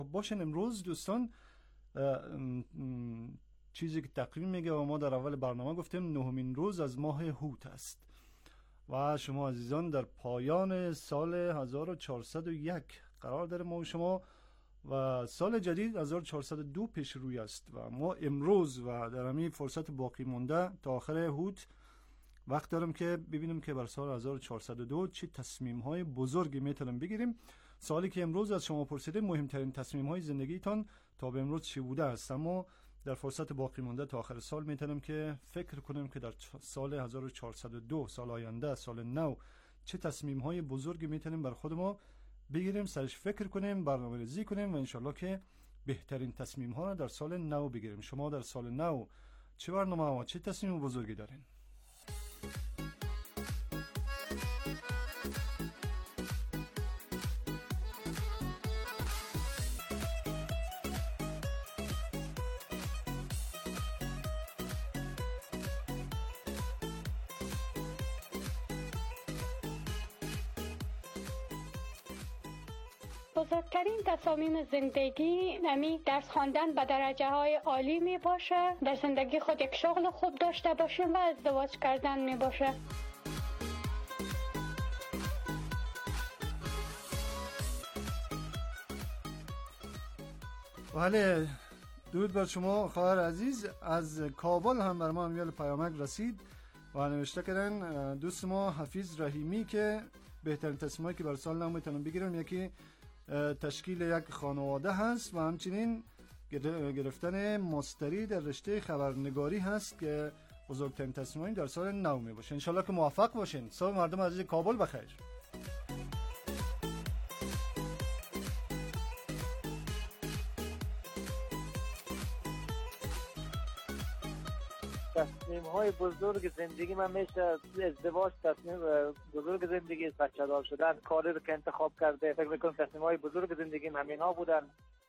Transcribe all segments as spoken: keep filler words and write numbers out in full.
باشین امروز دوستان چیزی که تقویم میگه و ما در اول برنامه گفتیم نهمین روز از ماه هوت است و شما عزیزان در پایان سال هزار و چهارصد و یک قرار داریم ما و شما و سال جدید هزار و چهارصد و دو پیش روی است و ما امروز و در همین فرصت باقی مونده تا آخر هوت وقت دارم که ببینیم که بر سال هزار و چهارصد و دو چه تصمیم های بزرگی میتونیم بگیریم. سوالی که امروز از شما پرسیدیم مهمترین تصمیم های زندگیتان تا به امروز چی بوده است؟ اما در فرصت باقی مونده تا آخر سال میتونیم که فکر کنیم که در سال هزار و چهارصد و دو سال آینده، سال نو، چه تصمیم های بزرگی میتونیم بر خود ما بگیریم، سرش فکر کنیم، برنامه‌ریزی کنیم و انشالله که بهترین تصمیم ها را در سال نو بگیریم. شما در سال نو چه برنامه و چه تصمیم بزرگی دارین؟ بزرگترین تصامیم زندگی نمی درس خواندن به درجه های عالی می باشه، در زندگی خود یک شغل خوب داشته باشیم و ازدواج کردن می باشه. بله، درود بر شما خواهر عزیز. از کابل هم بر ما امیال پیامک رسید و نوشته کردن دوست ما حفیظ رحیمی که بهترین تصمیمایی که بر سال نو میتونن بگیرن یکی تشکیل یک خانواده هست و همچنین گرفتن ماستری در رشته خبرنگاری هست که بزرگترین تصمیمایی در سال نو می باشه. انشالله که موفق باشین. صبح مردم عزیز کابل بخیر. تصمیم های بزرگ زندگی من میشه ازدواج، تصمیم بزرگ زندگی بچه دار شدن، کاری رو که انتخاب کرده. فکر میکنم تصمیم های بزرگ زندگی همین ها بودن.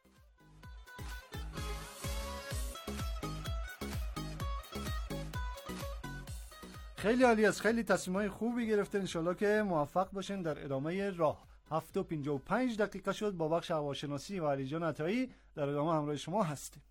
خیلی عالی است، خیلی تصمیم های خوبی گرفتین. انشالله که موفق باشین در ادامه راه. هفت و پنجاه و پنج دقیقه شد. با بخش هواشناسی و علی جان عطایی در ادامه همراه شما هستیم.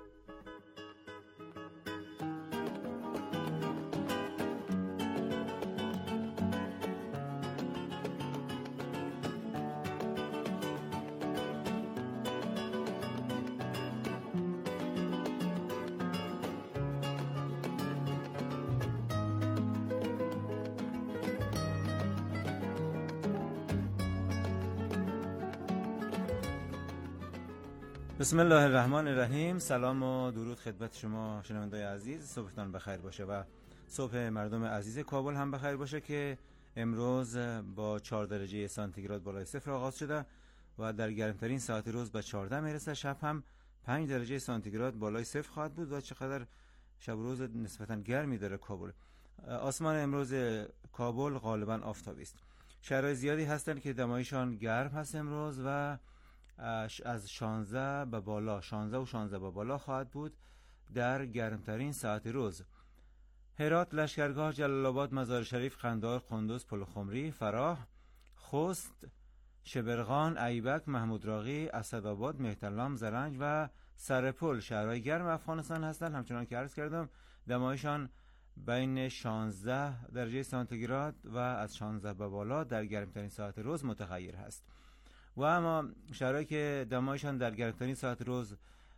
بسم الله الرحمن الرحیم. سلام و درود خدمت شما شنوندگان عزیز. صبحتان بخیر باشه و صبح مردم عزیز کابل هم بخیر باشه که امروز با چهار درجه سانتیگراد بالای صفر آغاز شده و در گرمترین ساعت روز به چهارده میرسه. شب هم پنج درجه سانتیگراد بالای صفر خواهد بود و چقدر شب و روز نسبتا گرمی داره کابل. آسمان امروز کابل غالبا آفتابی است. شهرهای زیادی هستند که دمایشان گرم هست امروز و از شانزده به بالا شانزده و شانزده به بالا خواهد بود در گرمترین ساعت روز. هرات، لشکرگاه، جلال آباد، مزار شریف، قندهار، قندوز، پلخمری، فراه، خوست، شبرغان، ایبک، محمود راغی، اسدآباد، مهترلام، زرنج و سرپل شهرهای گرم افغانستان هستند. همچنان که عرض کردم دمایشان بین شانزده درجه سانتیگراد و از شانزده به بالا در گرمترین ساعت روز متغیر هست. و اما شهرهایی که دمایشان در گرمترین ساعت روز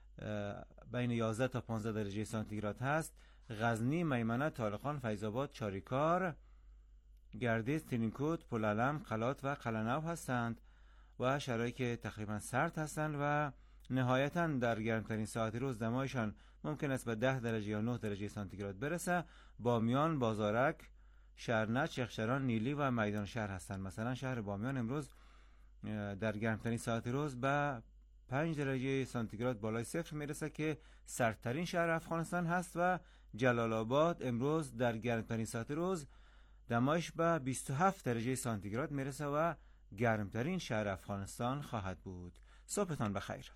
بین یازده تا پانزده درجه سانتیگراد هست: غزنی، میمنه، طالقان، فیض‌آباد، چاریکار، گردیز، ترینکوت، پلعلم، قلات و قلعه‌نو هستند. و شهرهایی که تقریبا سرد هستند و نهایتاً در گرمترین ساعت روز دمایشان ممکن است به ده درجه یا نه درجه سانتیگراد برسه: بامیان، بازارک، شرنج، چخشران، نیلی و میدان شهر هستند. مثلا شهر بامیان امروز در گرمترین ساعت روز به پنج درجه سانتیگراد بالای صفر میرسه که سردترین شهر افغانستان هست و جلال آباد امروز در گرمترین ساعت روز دمایش به بیست و هفت درجه سانتیگراد میرسه و گرمترین شهر افغانستان خواهد بود. صبحتان بخیر.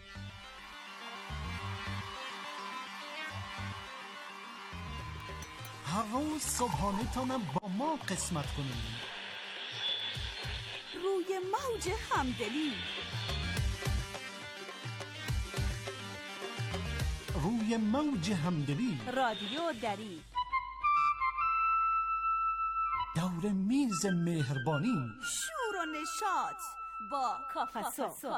هر روز صبحانه تانم با ما قسمت کنیم. روی موج همدلی روی موج همدلی. رادیو دری، دور میز مهربانی، شور و نشاط با کافسو.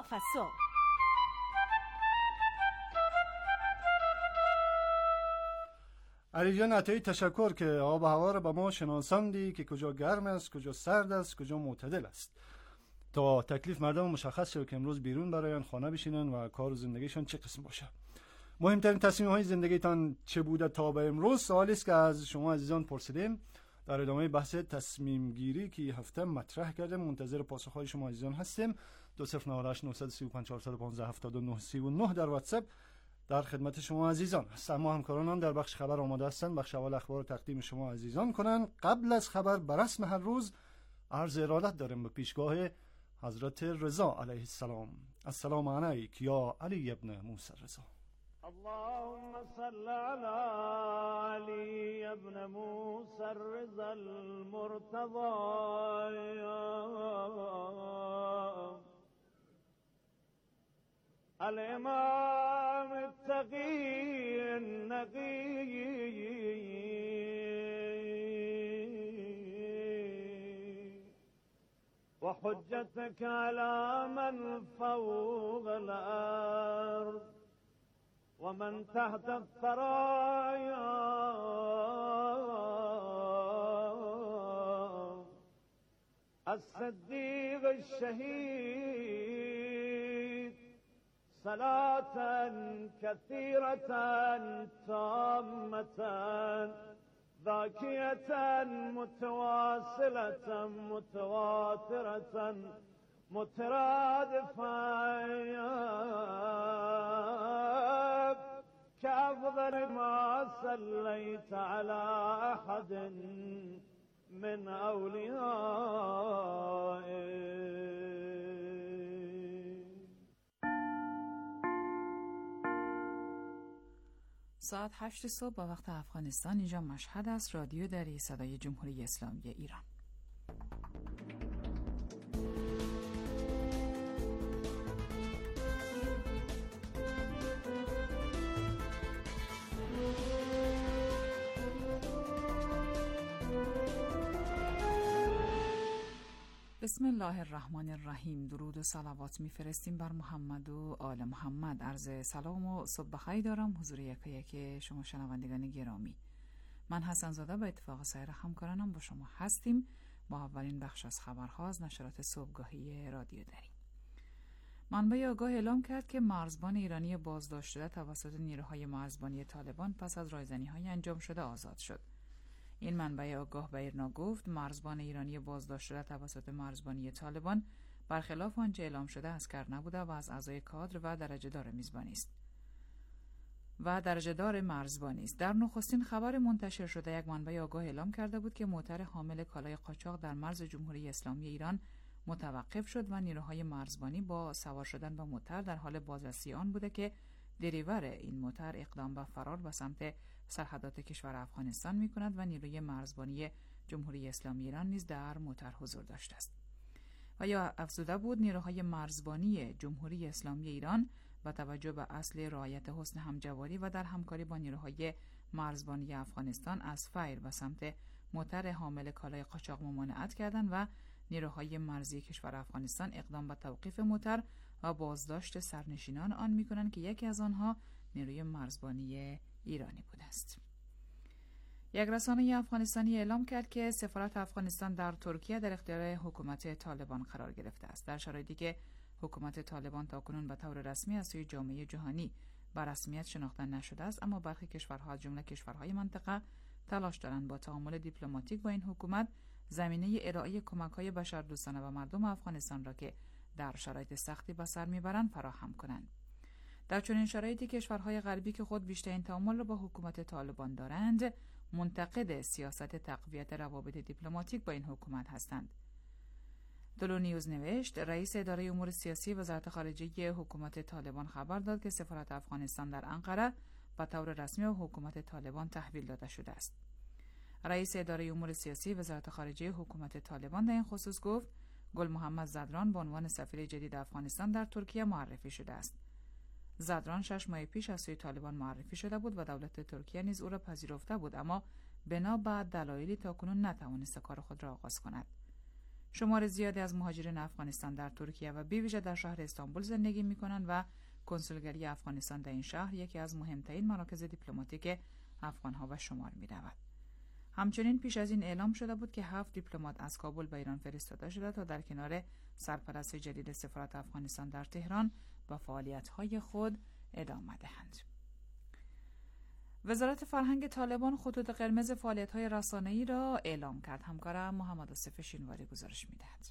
علی جان عطایی تشکر که آب و هوا رو به ما شناساندی که کجا گرم است، کجا سرد است، کجا معتدل است، تا تکلیف مردم مشخص شد که امروز بیرون براین خانه بشینن و کار و زندگیشان چه قسم باشه. مهمترین تصمیم های زندگیتان چه بوده تا به امروز؟ سوالی است که از شما عزیزان پرسیدیم. در ادامه بحث تصمیم گیری که هفته مطرح کردیم منتظر پاسخ های شما عزیزان هستیم. دو صفر نه هشت نه سه پنج چهار یک پنج هفت نه سه نه در واتساپ در خدمت شما عزیزان است. اما همکارانم در بخش خبر آماده هستند بخش اول اخبار رو تقدیم شما عزیزان کنند. قبل از خبر بر رسم هر روز عرض ارادت داریم به پیشگاه حضرت رضا علیه السلام. السلام علیک یا علی ابن موسی رضا. اللهم صل على علي ابن موسى الرضا المرتضى الإمام التقي النقي وحجتك على من فوق الأرض ومن تحت الثرايا الصديق الشهيد صلاة كثيرة تامة ذاكية متواصلة متواترة مترادفة كأفضل ما صليت على أحد من أوليائك. ساعت هشت صبح با وقت افغانستان، اینجا مشهد است. رادیو دری، صدای جمهوری اسلامی ایران. بسم الله الرحمن الرحیم. درود و صلوات میفرستیم بر محمد و آل محمد. عرض سلام و صبح بخیر دارم حضور یک یک شما شنوندگان گرامی. من حسن زاده به اتفاق سایر همکارانم با شما هستیم با اولین بخش از خبرها از نشرات صبحگاهی رادیو دری. منبع آگاه اعلام کرد که مرزبان ایرانی بازداشت شده توسط نیروهای مرزبانی طالبان پس از رایزنی‌های انجام شده آزاد شد. این منبع آگاه به ایرنا گفت مرزبان ایرانی بازداشت شده توسط مرزبانی طالبان برخلاف آنچه اعلام شده اسکر نبوده و از اعضای کادر و درجه دار میزبانی است و درجه دار مرزبانی است. در نخستین خبر منتشر شده یک منبع آگاه اعلام کرده بود که موتر حامل کالای قاچاق در مرز جمهوری اسلامی ایران متوقف شد و نیروهای مرزبانی با سوار شدن به موتر در حال بازرسی آن بوده که دریور این موتر اقدام به فرار به سمت سرحدات کشور افغانستان می کند و نیروی مرزبانی جمهوری اسلامی ایران نیز در موتر حضور داشته است. و یا افزوده بود نیروهای مرزبانی جمهوری اسلامی ایران با توجه به اصل رعایت حسن همجواری و در همکاری با نیروهای مرزبانی افغانستان از فیر به سمت موتر حامل کالای قاچاق ممانعت کردند و نیروهای مرزی کشور افغانستان اقدام به توقیف موتر و بازداشت سرنشینان آن می کنند که یکی از آنها نیروی مرزبانی ایرانی بوده است. یک رسانه افغانستانی اعلام کرد که سفارت افغانستان در ترکیه در اختیار حکومت طالبان قرار گرفته است، در شرایطی که حکومت طالبان تاکنون به طور رسمی از سوی جامعه جهانی به رسمیت شناخته نشده است، اما برخی کشورها از جمله کشورهای منطقه تلاش دارند با تعامل دیپلماتیک با این حکومت زمینه ارائه کمک‌های بشردوستانه و مردم افغانستان را که در شرایط سختی به سر میبرند فراهم کنند. در چنین شرایطی کشورهای غربی که خود بیشترین تعامل را با حکومت طالبان دارند منتقد سیاست تقویت روابط دیپلماتیک با این حکومت هستند. دلو نیوز نوشت رئیس اداره امور سیاسی وزارت خارجه حکومت طالبان خبر داد که سفارت افغانستان در انقره به طور رسمی به حکومت طالبان تحویل داده شده است. رئیس اداره امور سیاسی وزارت خارجه حکومت طالبان در این خصوص گفت گل محمد زدران به عنوان سفیر جدید افغانستان در ترکیه معرفی شده است. زدران شش ماه پیش از سوی طالبان معرفی شده بود و دولت ترکیه نیز او را پذیرفته بود، اما بنا به دلایلی تاکنون نتوانسته کار خود را آغاز کند. شمار زیادی از مهاجرین افغانستان در ترکیه و بی‌ویژه در شهر استانبول زندگی می‌کنند و کنسولگری افغانستان در این شهر یکی از مهمترین مراکز دیپلماتیک افغان‌ها به شمار می‌رود. همچنین پیش از این اعلام شده بود که هفت دیپلمات از کابل به ایران فرستاده شده تا در کنار سرپرست جدید سفارت افغانستان در تهران با فعالیت‌های خود ادامه دهند. وزارت فرهنگ طالبان خطوط قرمز فعالیت‌های رسانه‌ای را اعلام کرد. همکارم محمد آصف شینواری گزارش می‌دهد.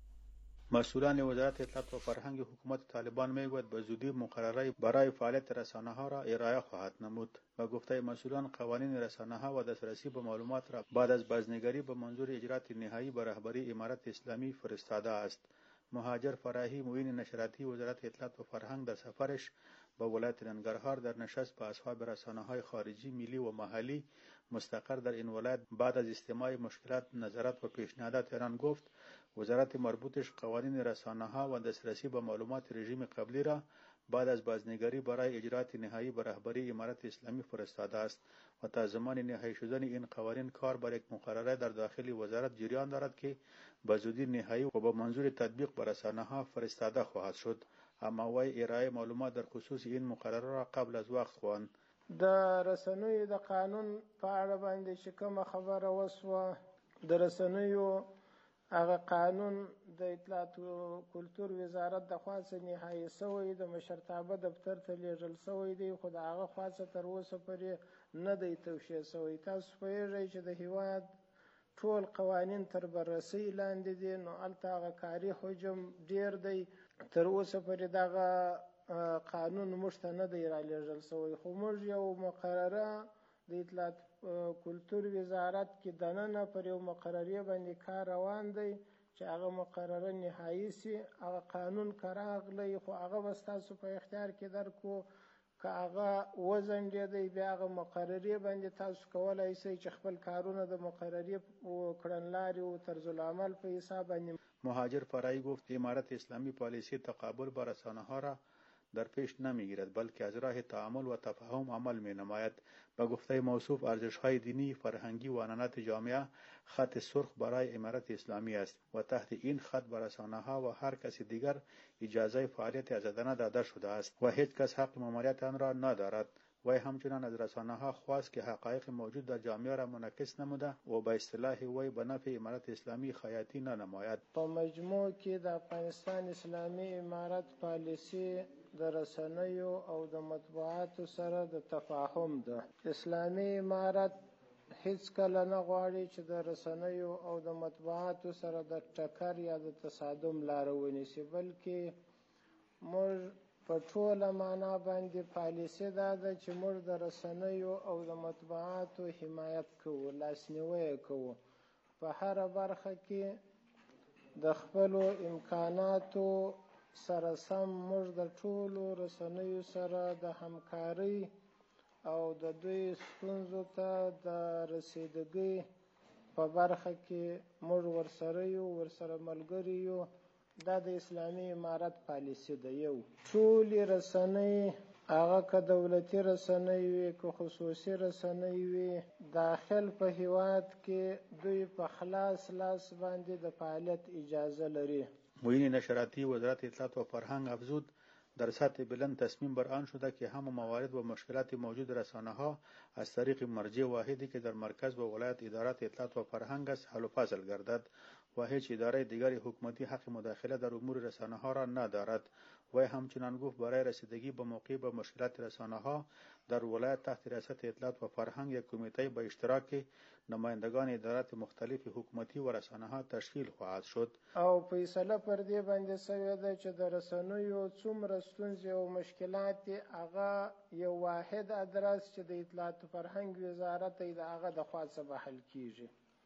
مسئولان وزارت اطلاعات و فرهنگ حکومت طالبان میگوید به زودی مقرره برای فعالیت رسانه‌ها را ارائه خواهد نمود. به گفته مسئولان قوانین رسانه‌ها و دسترسی به معلومات را بعد از بازنگری به منظور اجرات نهایی به رهبری امارت اسلامی فرستاده است. مهاجر فراهی معین نشراتی وزارت اطلاعات و فرهنگ در سفرش به ولایت ننگرهار در نشست با اصحاب رسانه‌های خارجی ملی و محلی مستقر در این ولایت بعد از استماع مشکلات، نظرات و پیشنهادات ایران گفت وزارت مربوطش قوانین رسانه‌ها و دسترسی به معلومات رژیم قبلی را بعد از بازنگری برای اجرات نهایی به رهبری امارت اسلامی فرستاده است و تا زمان نهایی شدن این قوانین کار بر یک مقرره در داخل وزارت جریان دارد که به زودی نهایی و به منظور تطبیق بر رسانه‌ها فرستاده خواهد شد. اما وی ارائه معلومات در خصوص این مقرره را قبل از وخت خواند. د رسنیو د قانون په اړه باندې چې کومه خبره وسوه، د رسنیو هغه قانون د اطلاعات او کلتور وزارت د خوا څخه نهایی شوی د مشرتابه دفتر ته لیږل شوی دی، خو د هغه خوا څخه تر اوسه پورې نه دی توشیح شوی. تاسو پوهیږئ چې د هیواد ټول قوانین تر بررسۍ لاندې دي، نو هلته هغه کاري حجم ډیر دی. تر اوسه پورې دغه قانون موږ ته نه دی رالیږل شوی، خو موږ یو مقرره د اطلاعات کلتور وزارت کې دننه پر یو مقررې باندې کار روان دی چې هغه مقرره نهایی سي. هغه قانون که راغلی خو هغه به ستاسو په اختیار کې درکو، که هغه وځنډېدی بیا هغه مقررې باندې تاسو کولی شئ چې خپل کارونه د مقررې کړنلارې و طرزالعمل په حساب باندې. مهاجر فرایی گفت امارت اسلامی پالیسی تقابل با رسانه‌ها را در پیش نمیگیرد بلکه از راه تعامل و تفاهم عمل می نماید. به گفته موصوف ارزش‌های دینی، فرهنگی و عنعنات جامعه خط سرخ برای امارت اسلامی است و تحت این خط به رسانه‌ها و هر کسی دیگر اجازه فعالیت آزادانه داده شده است و هیچ کس حق مماریت آن را ندارد. وی همچنان از رسانه‌ها خواست که حقایق موجود در جامعه را منعکس نموده و به اصطلاح وی به نفع امارت اسلامی خیاطی ننماید. په مجموع کې د افغانستان اسلامي امارت پالیسی د رسنیو او د مطبوعاتو سره د تفاهم ده. اسلامي امارت هیڅ کله نه غواړي چې د رسنیو او د مطبوعاتو سره د ټکر یا د تصادم لاره ونیسي، بلکې موږ په ټوله معنا باندې پالیسي دا ده چې موږ د رسنیو او د مطبوعاتو حمایت کوو، لاسنیوی کوو. په هره برخه کې د خپلو امکاناتو سره سم موږ د ټولو رسنیو سره د همکارۍ او د دوی ستونزو ته د رسیدګۍ په برخه کې موږ ورسره یو، ورسره ملګري یو. دا د اسلامي امارت پالیسی ده. یو ټولې رسنۍ هغه که دولتي رسنۍ وي که خصوصي رسنۍ وي داخل په هیواد کې دوی په خلاص لاس باندې د فعالیت اجازه لري. معین نشراتی وزارت اطلاعات و فرهنگ افزود در سطح بلند تصمیم بر آن شده که همه موارد و مشکلات موجود رسانه‌ها از طریق مرجع واحدی که در مرکز و ولایت ادارات اطلاعات و فرهنگ است حل و فصل گردد و هیچ اداره دیگر حکومتی حق مداخله در امور رسانه‌ها را ندارد. و همچنان گفت برای رسیدگی به موقع به مشکلات رسانه‌ها در ولایت تحت ریاست اطلاعات و فرهنگ یک کمیته به اشتراک نمایندگان ادارات مختلف حکومتی و رسانه‌ها تشکیل خواهد شد. او فیصله پر دې باندې شوې ده چې د رسنیو څومره ستونزې او مشکلات هغه یو واحد ادرس چې د اطلاعات و فرهنگ وزارت دی د هغه د خوا څخه حل کیږي.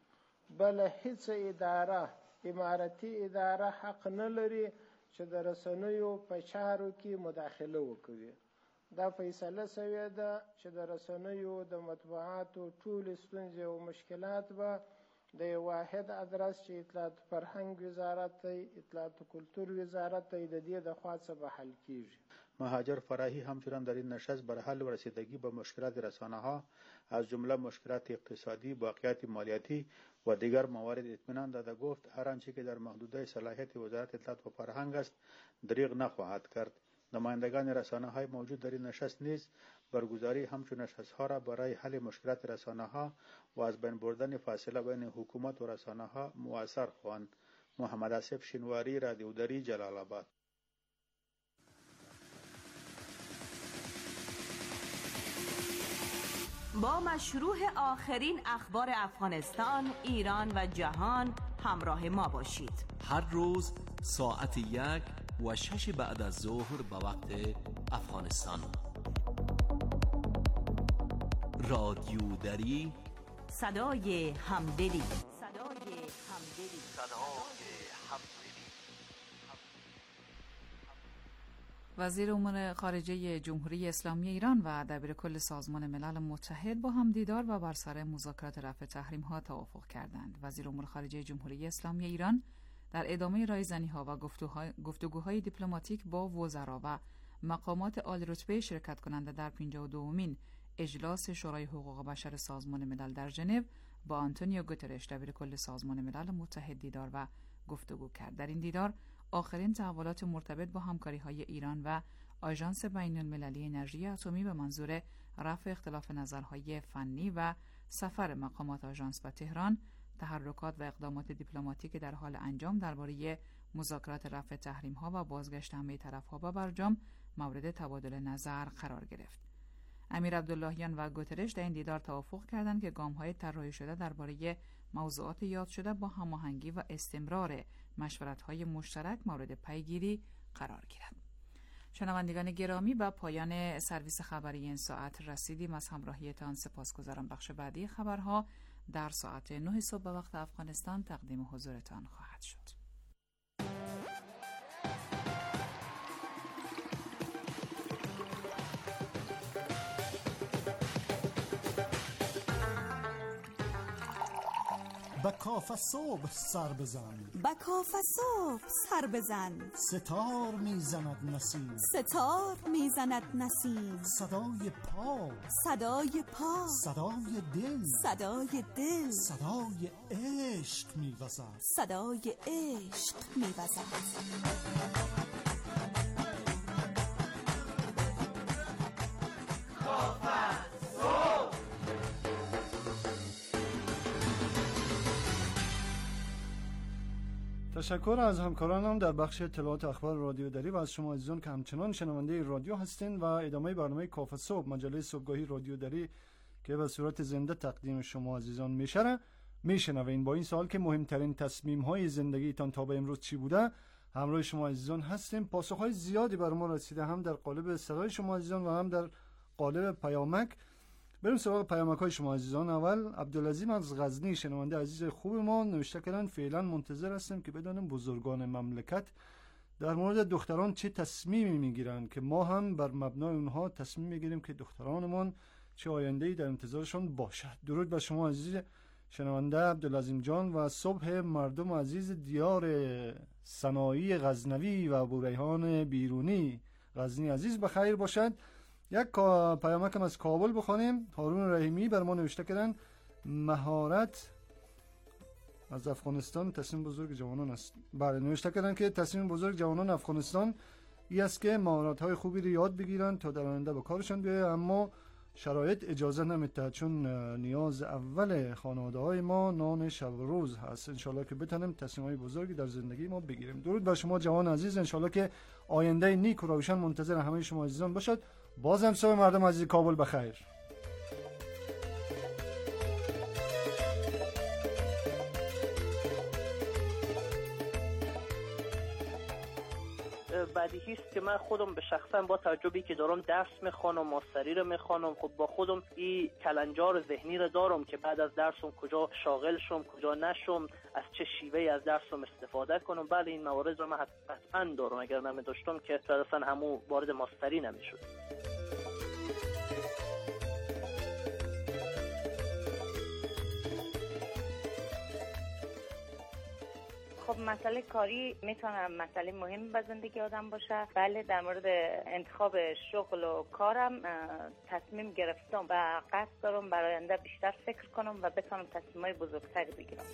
بل هیڅ اداره امارتي اداره حق نه لري چې د رسنیو په چارو کې مداخله وکړي. دا فیصله شوې ده چې د رسنیو د مطبوعاتو ټول ستونزې او مشکلات به د یو واحد ادرس چې اطلاعات فرهنګ وزارت دی، اطلاعات کلتور وزارت دی، د دې د خوا څخه حل کیږي. مهاجر فرحی همچنان در این نشست بر حل و رسیدگی به مشکلات رسانه‌ها از جمله مشکلات اقتصادی، باقیات مالیاتی و دیگر موارد اطمینان داده. گفت هر آنچه که در محدوده صلاحیت وزارت اطلاعات و فرهنگ است دریغ نخواهد کرد. نمایندگان رسانه‌های موجود در این نشست نیز برگزاری همچون نشست‌ها را برای حل مشکلات رسانه‌ها و از بین بردن فاصله بین حکومت و رسانه‌ها مؤثر خواند. محمد آصف شینواری، رادیو دری، جلال آباد. با مشروع آخرین اخبار افغانستان، ایران و جهان همراه ما باشید. هر روز ساعت یک و شش بعد از ظهر به وقت افغانستان. رادیو دری، صدای همدلی. صدای همدلی. صدای همدلی. وزیر امور خارجه جمهوری اسلامی ایران و دبیرکل سازمان ملل متحد با هم دیدار و بر سر مذاکرات رفع تحریم‌ها توافق کردند. وزیر امور خارجه جمهوری اسلامی ایران در ادامه رایزنی‌ها و گفتگوهای دیپلماتیک با وزرا و مقامات عالی‌رتبه شرکت کننده در پنجاه و دومین اجلاس شورای حقوق بشر سازمان ملل در ژنو با آنتونیو گوترش دبیرکل سازمان ملل متحد دیدار و گفتگو کرد. در این دیدار آخرین تحولات مرتبط با همکاری‌های ایران و آژانس بین‌المللی انرژی اتمی به منظور رفع اختلاف نظرهای فنی و سفر مقامات آژانس به تهران، تحرکات و اقدامات دیپلماتیک در حال انجام درباره مذاکرات رفع تحریم‌ها و بازگشت همه طرف‌ها به برجام مورد تبادل نظر قرار گرفت. امیر عبداللهیان و گوترش در این دیدار توافق کردند که گام‌های طراحی شده درباره موضوعات یاد شده با هماهنگی و استمرار مشورت‌های مشترک مورد پیگیری قرار گیرد. شنوندگان گرامی، به پایان سرویس خبری این ساعت رسیدیم. از همراهیتان سپاسگزارم. بخش بعدی خبرها در ساعت نه صبح به وقت افغانستان تقدیم حضورتان خواهد شد. با کافه صبح سر بزن، با کافه صبح سر بزن. ستار میزند نسیم، ستار میزند نسیم. صدای پا، صدای پا. صدای دل، صدای دل. صدای عشق میوزد، صدای عشق میوزد. تشکر از همکارانم در بخش اطلاعات اخبار رادیو دری و از شما عزیزان که همچنان شنونده رادیو هستین و ادامه برنامه کافه صبح، مجله صبحگاهی رادیو دری که به صورت زنده تقدیم شما عزیزان میشه میشنوین. با این سوال که مهمترین تصمیم های زندگیتان تا به امروز چی بوده، همراه شما عزیزان هستیم. پاسخ های زیادی بر ما رسیده، هم در قالب صدای شما عزیزان و هم در قالب پیامک. بریم سراغ پیامک های شما عزیزان. اول عبدالعظیم از غزنی، شنونده عزیز خوب ما، نوشته کردن فعلا منتظر هستیم که بدانیم بزرگان مملکت در مورد دختران چه تصمیمی میگیرن که ما هم بر مبنای اونها تصمیم میگیریم که دخترانمان چه آینده‌ای در انتظارشون باشد. درود بر شما عزیز شنونده عبدالعظیم جان و صبح مردم عزیز دیار صنایع غزنوی و بوریحان بیرونی غزنی عزیز بخیر باشد. یک پیامک از کابل بخوانیم. هارون رحیمی بر ما نوشته کردن مهارت از افغانستان تصمیم بزرگ جوانان است. بله، نوشته کردن که تصمیم بزرگ جوانان افغانستان این است که مهارت های خوبی رو یاد بگیرن تا در آینده به کارشان بیاید، اما شرایط اجازه نمیده، چون نیاز اول خانواده های ما نان شب و روز هست. انشالله که بتونیم تصمیم های بزرگی در زندگی ما بگیریم. درود بر شما جوان عزیز، انشالله که آینده نیک و روشن منتظر همه شما عزیزان باشد. بازم صبح مردم عزیز کابل بخیر. بدیهی است که من خودم به شخصا با تجربی که دارم درس میخوانم، ماستری رو میخوانم، خب با خودم این کلنجار ذهنی رو دارم که بعد از درسم کجا شاغل شم، کجا نشم، از چه شیوهی از درسم استفاده کنم. بله، این موارد رو من حتما دارم. اگر نمیداشتم که اصلا همون وارد ماستری نمیشد. خب مسئله کاری میتونه مسئله مهم به زندگی آدم باشه. بله در مورد انتخاب شغل و کارم تصمیم گرفتم و قصد دارم برای آینده بیشتر فکر کنم و بتونم تصمیمای بزرگتری بگیرم.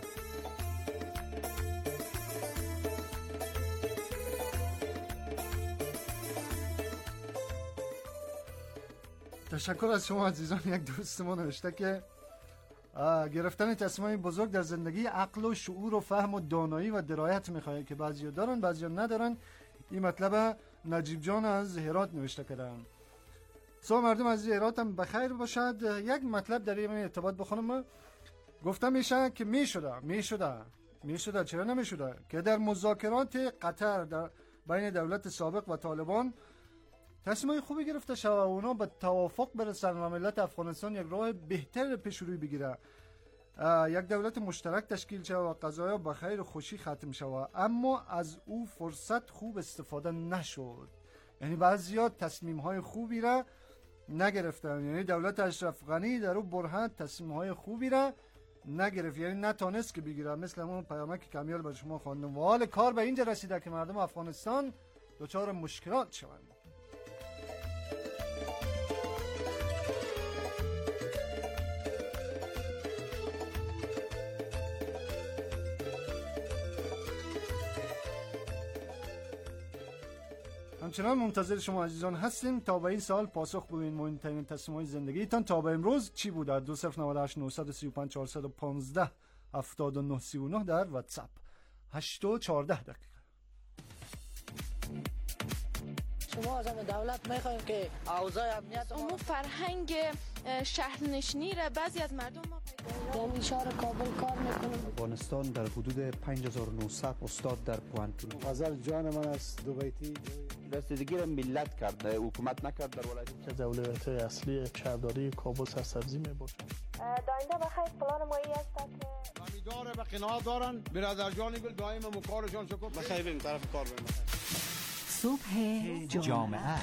تشکر از شما عزیزان. یک دوست ما نوشته که گرفتن تصمیمای بزرگ در زندگی عقل و شعور و فهم و دانایی و درایت میخواد که بعضیا دارن بعضیا ندارن. این مطلب نجیب جان از هرات نوشته کردن. صبح مردم از هرات هم بخیر باشد. یک مطلب در این ارتباط بخونم. گفته میشه که میشده میشده میشده چرا نمیشده که در مذاکرات قطر در بین دولت سابق و طالبان تصمیمای خوبی گرفته شود و اونا به توافق برسن و ملت افغانستان یک راه بهتر پیش روی بگیره، یک دولت مشترک تشکیل شود و قضایا به خیر و خوشی ختم شود. اما از او فرصت خوب استفاده نشد. یعنی بعضیا تصمیم های خوبی را نگرفتن. یعنی دولت اشرف غنی در او برهت تصمیم های خوبی را نگرفت، یعنی نتونست که بگیره. مثل اون پیامک کمیال به شما خواندم و حال کار به اینجا رسیده که مردم افغانستان دچار مشکلات شوند. همچنان منتظر شما عزیزان هستیم تا به این سال پاسخ بدین. مهمترین تصمیم‌های زندگیتان تا به امروز چی بوده؟ دو صفر نه هشت نه سه پنج چهار یک پنج هفت نه سه نه در واتساپ. هشت و چهارده دقیقه. شما از همه دولت میخوایم که اوضاع امنیت امو فرهنگ شهرنشینی را بعضی از مردم ما در اشاره کابل کار میکنیم. افغانستان در حدود پنج هزار و نهصد استاد در پوهنتون. غزل جان من است دوبیتی رسیدگی را ملت کرده، حکومت نکرد. در ولایت که دولت اصلی شهرداری کابل سرسبزی میباشد. داینده بخیر پلان مایی است که امیدواره به قناعت دارن. برادر جانی گل دائم مکارشان شکر. بخیر بریم طرف کار بریم. صبح جامعه.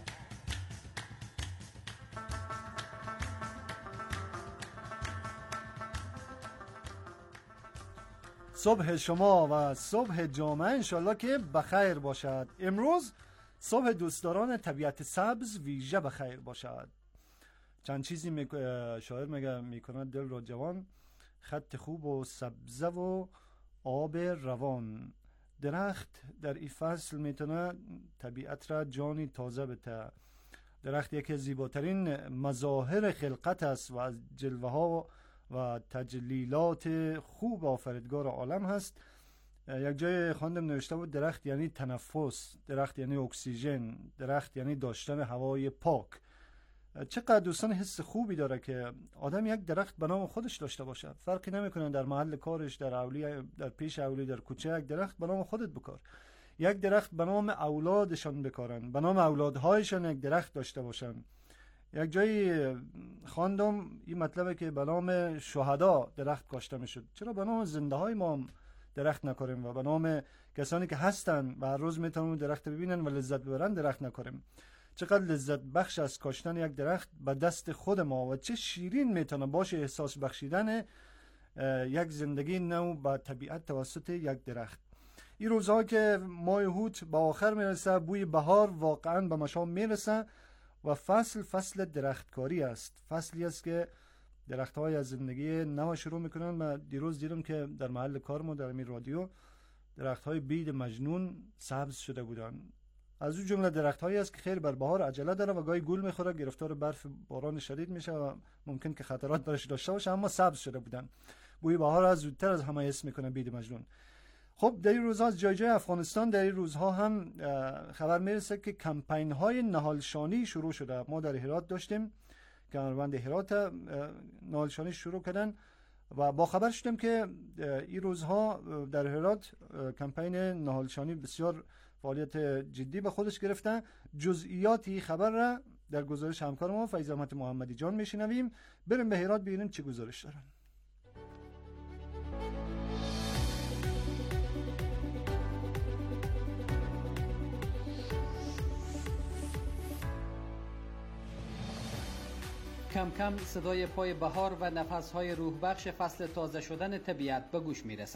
صبح شما و صبح جامعه انشالله که بخیر باشد. امروز صبح دوستداران طبیعت سبز ویژه بخیر باشد. چند چیزی می... شاعر میگه میکند دل را جوان، خط خوب و سبزه و آب روان. درخت در این فصل میتونه طبیعت را جانی تازه بده. درخت یکی از زیباترین مظاهر خلقت است و از جلوه ها و تجلیلات خوب آفریدگار عالم هست. یک جای خواندم نوشته بود درخت یعنی تنفس، درخت یعنی اکسیژن، درخت یعنی داشتن هوای پاک. چقدر دوستان حس خوبی داره که آدم یک درخت به نام خودش داشته باشه. فرقی نمیکنه در محل کارش، در اولی، در پیش اولی، در کوچه، یک درخت به نام خودت بکار. یک درخت به نام اولادشان بکارن، به نام اولادهایشان یک درخت داشته باشن. یک جایی خواندم این مطلبه که به نام شهدا درخت کاشته میشد. چرا به نام زنده های ما درخت نکاریم و به نام کسانی که هستن و هر روز میتونن درخت ببینن و لذت ببرن درخت نکاریم؟ چقدر لذت بخش از کاشتن یک درخت به دست خود ما و چه شیرین میتونه باشه احساس بخشیدن یک زندگی نو با طبیعت توسط یک درخت. این روزها که ماه هوت به آخر میرسه، بوی بهار واقعا به مشام میرسه و فصل فصل درختکاری است. فصلی است که درخت‌های از زندگی نو شروع میکنن. من دیروز دیدم که در محل کارم در این رادیو درخت‌های بید مجنون سبز شده بودن. از اون جمله درخت‌هایی است که خیر بر بهار عجله داره و گاهی گل میخوره، گرفتار برف باران شدید میشه و ممکن که خطرات برش داشته باشه، اما سبز شده بودن. بوی بهار از زودتر از همه حس میکنه بید مجنون. خب در این روزها از جای جای افغانستان در این روزها هم خبر میرسه که کمپین های نهالشانی شروع شده. ما در هرات داشتیم کمربند هرات نهالشانی شروع کردن و با خبر شدیم که این روزها در هرات کمپین نهالشانی بسیار فعالیت جدی به خودش گرفته. جزئیاتی خبر را در گزارش همکار ما فیض احمد محمدی جان میشنویم. بریم به هرات ببینیم چه گزارش دارن. کم کم صدای پای بهار و نفسهای روح بخش فصل تازه شدن طبیعت به گوش میرسد.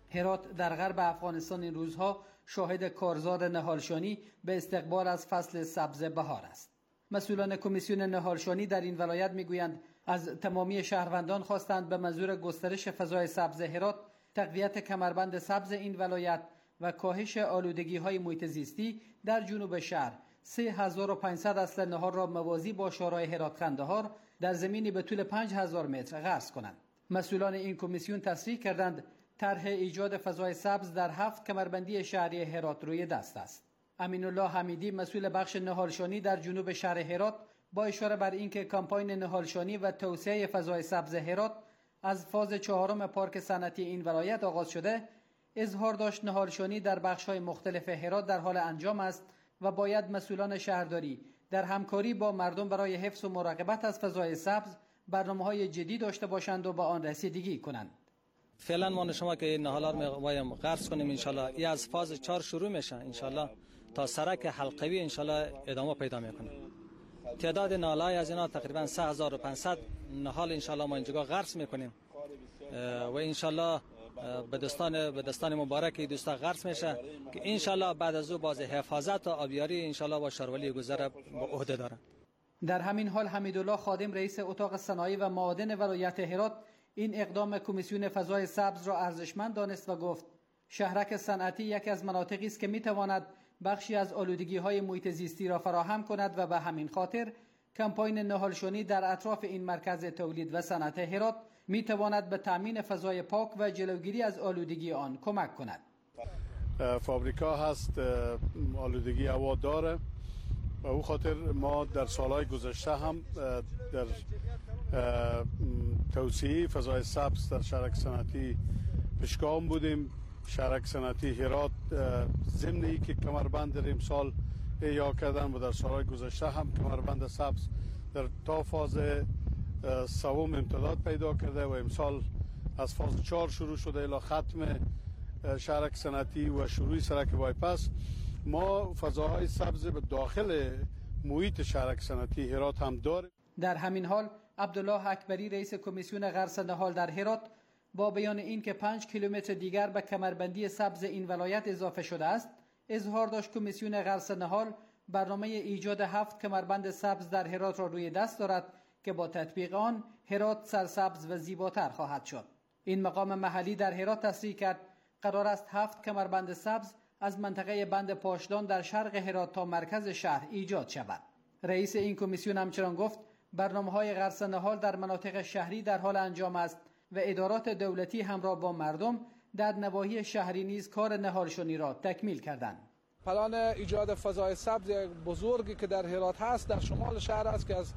هرات در غرب افغانستان این روزها شاهد کارزار نهالشانی به استقبال از فصل سبز بهار است. مسئولان کمیسیون نهالشانی در این ولایت میگویند از تمامی شهروندان خواستند به منظور گسترش فضای سبز هرات، تقویت کمربند سبز این ولایت و کاهش آلودگی‌های محیط زیستی در جنوب شهر سه هزار و پانصد اصل نهال را موازی با شورای هرات قندهار در زمینی به طول پنج هزار متر غرس کنند. مسئولان این کمیسیون تصریح کردند طرح ایجاد فضای سبز در هفت کمربندی شهری هرات روی دست است. امین الله حمیدی مسئول بخش نهالشانی در جنوب شهر هرات با اشاره بر اینکه کمپاین نهالشانی و توسعه فضای سبز هرات از فاز چهارم پارک صنعتی این ولایت آغاز شده، اظهار داشت نهالشانی در بخش‌های مختلف هرات در حال انجام است و باید مسئولان شهرداری در همکاری با مردم برای حفظ و مراقبت از فضای سبز برنامه‌های جدی داشته باشند و به آن رسیدگی کنند. فعلا ما شما که نهالا رو می‌خوایم غرس کنیم ان شاءالله این از فاز چهار شروع میشه ان شاءالله تا سرک حلقوی ان شاءالله ادامه پیدا میکنه. تعداد نهال‌های از اینا تقریبا سه هزار و پانصد نهال ان شاءالله ما اینجا غرس میکنیم و ان شاءالله به دستان به دستان مبارک دوستا غرس میشه که ان شاءالله بعد از او باز حفاظت و آبیاری ان شاءالله با شارولی گذر به عهده داره. در همین حال حمیدالله خادم رئیس اتاق صنایع و معادن ولایت هرات این اقدام کمیسیون فضای سبز را ارزشمند دانست و گفت شهرک صنعتی یکی از مناطقی است که میتواند بخشی از آلودگی‌های محیط زیستی را فراهم کند و به همین خاطر کمپاین نهالشانی در اطراف این مرکز تولید و صنعت هرات میتواند به تامین فضای پاک و جلوگیری از آلودگی آن کمک کند. فابریکا هست، آلودگی هوا داره و او خاطر ما در سالهای گذشته هم در توسعه فضای سبز در شهرک صنعتی پیشگام بودیم. شهرک صنعتی هرات ضمن ای که کمربند در امسال احیا کردن و در سالهای گذشته هم کمربند سبز در تا فاز سوم امتداد پیدا کرده و امسال از فاز چهار شروع شده الی ختم شهرک صنعتی و شروع سرک بایپاس. ما فضاهای سبز به داخل محیط شهرک صنعتی هرات هم داریم. در همین حال عبدالله اکبری رئیس کمیسیون غرس نهال در هرات با بیان این که پنج کیلومتر دیگر به کمربندی سبز این ولایت اضافه شده است، اظهار داشت کمیسیون غرس نهال برنامه ایجاد هفت کمربند سبز در هرات را روی دست دارد که با تطبیق آن هرات سرسبز و زیباتر خواهد شد. این مقام محلی در هرات تصریح کرد قرار است هفت کمربند سبز از منطقه بند پاشدان در شرق هرات تا مرکز شهر ایجاد شود. رئیس این کمیسیون همچنان گفت برنامه‌های غرس نهال در مناطق شهری در حال انجام است و ادارات دولتی همراه با مردم در نواحی شهری نیز کار نهالشانی را تکمیل کردند. پلان ایجاد فضای سبز بزرگی که در هرات هست در شمال شهر است که از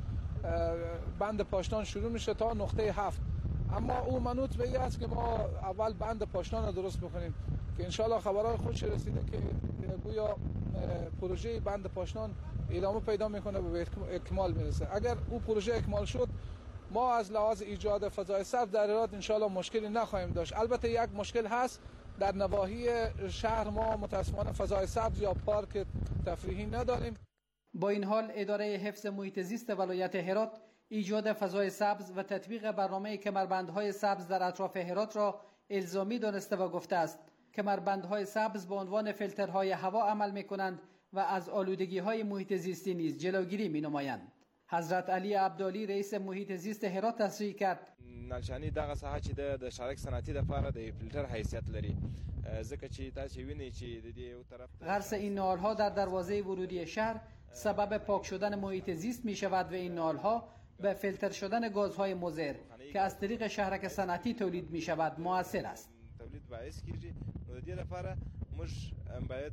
بند پاشدان شروع میشه تا نقطه هفت، اما او منوط به این است که ما اول بند پاشدان رو درست بکنیم که انشالله خبرهای خودش رسیده که گویا پروژه بند پاشدان ادامه پیدا میکنه و به اکمال میرسه. اگر او پروژه اکمال شد ما از لحاظ ایجاد فضای سبز در هرات انشالله مشکلی نخواهیم داشت. البته یک مشکل هست، در نواحی شهر ما متاسفانه فضای سبز یا پارک تفریحی نداریم. با این حال اداره حفظ محیط زیست ولایت هرات ایجاد فضای سبز و تطبیق برنامه کمربندهای سبز در اطراف هرات را الزامی دانسته و گفته است کمربندهای سبز به عنوان فیلترهای هوا عمل می‌کنند و از آلودگی‌های محیط زیستی نیز جلوگیری می‌نمایند. حضرت علی عبدالی رئیس محیط زیست هرات تصریح کرد نلچانی دغه ساحه چې د شهرک صنعتي لپاره د فیلټر حیثیت لري ځکه چې تاسو وینئ چې د دې یو طرف غرس این نال‌ها در دروازه ورودی شهر سبب پاک شدن محیط زیست می‌شود و این نال‌ها به فیلتر شدن گازهای مضر که از طریق شهرک صنعتی تولید می‌شود مؤثر است. تولید باعث کیږي نو د دې لپاره موږ باید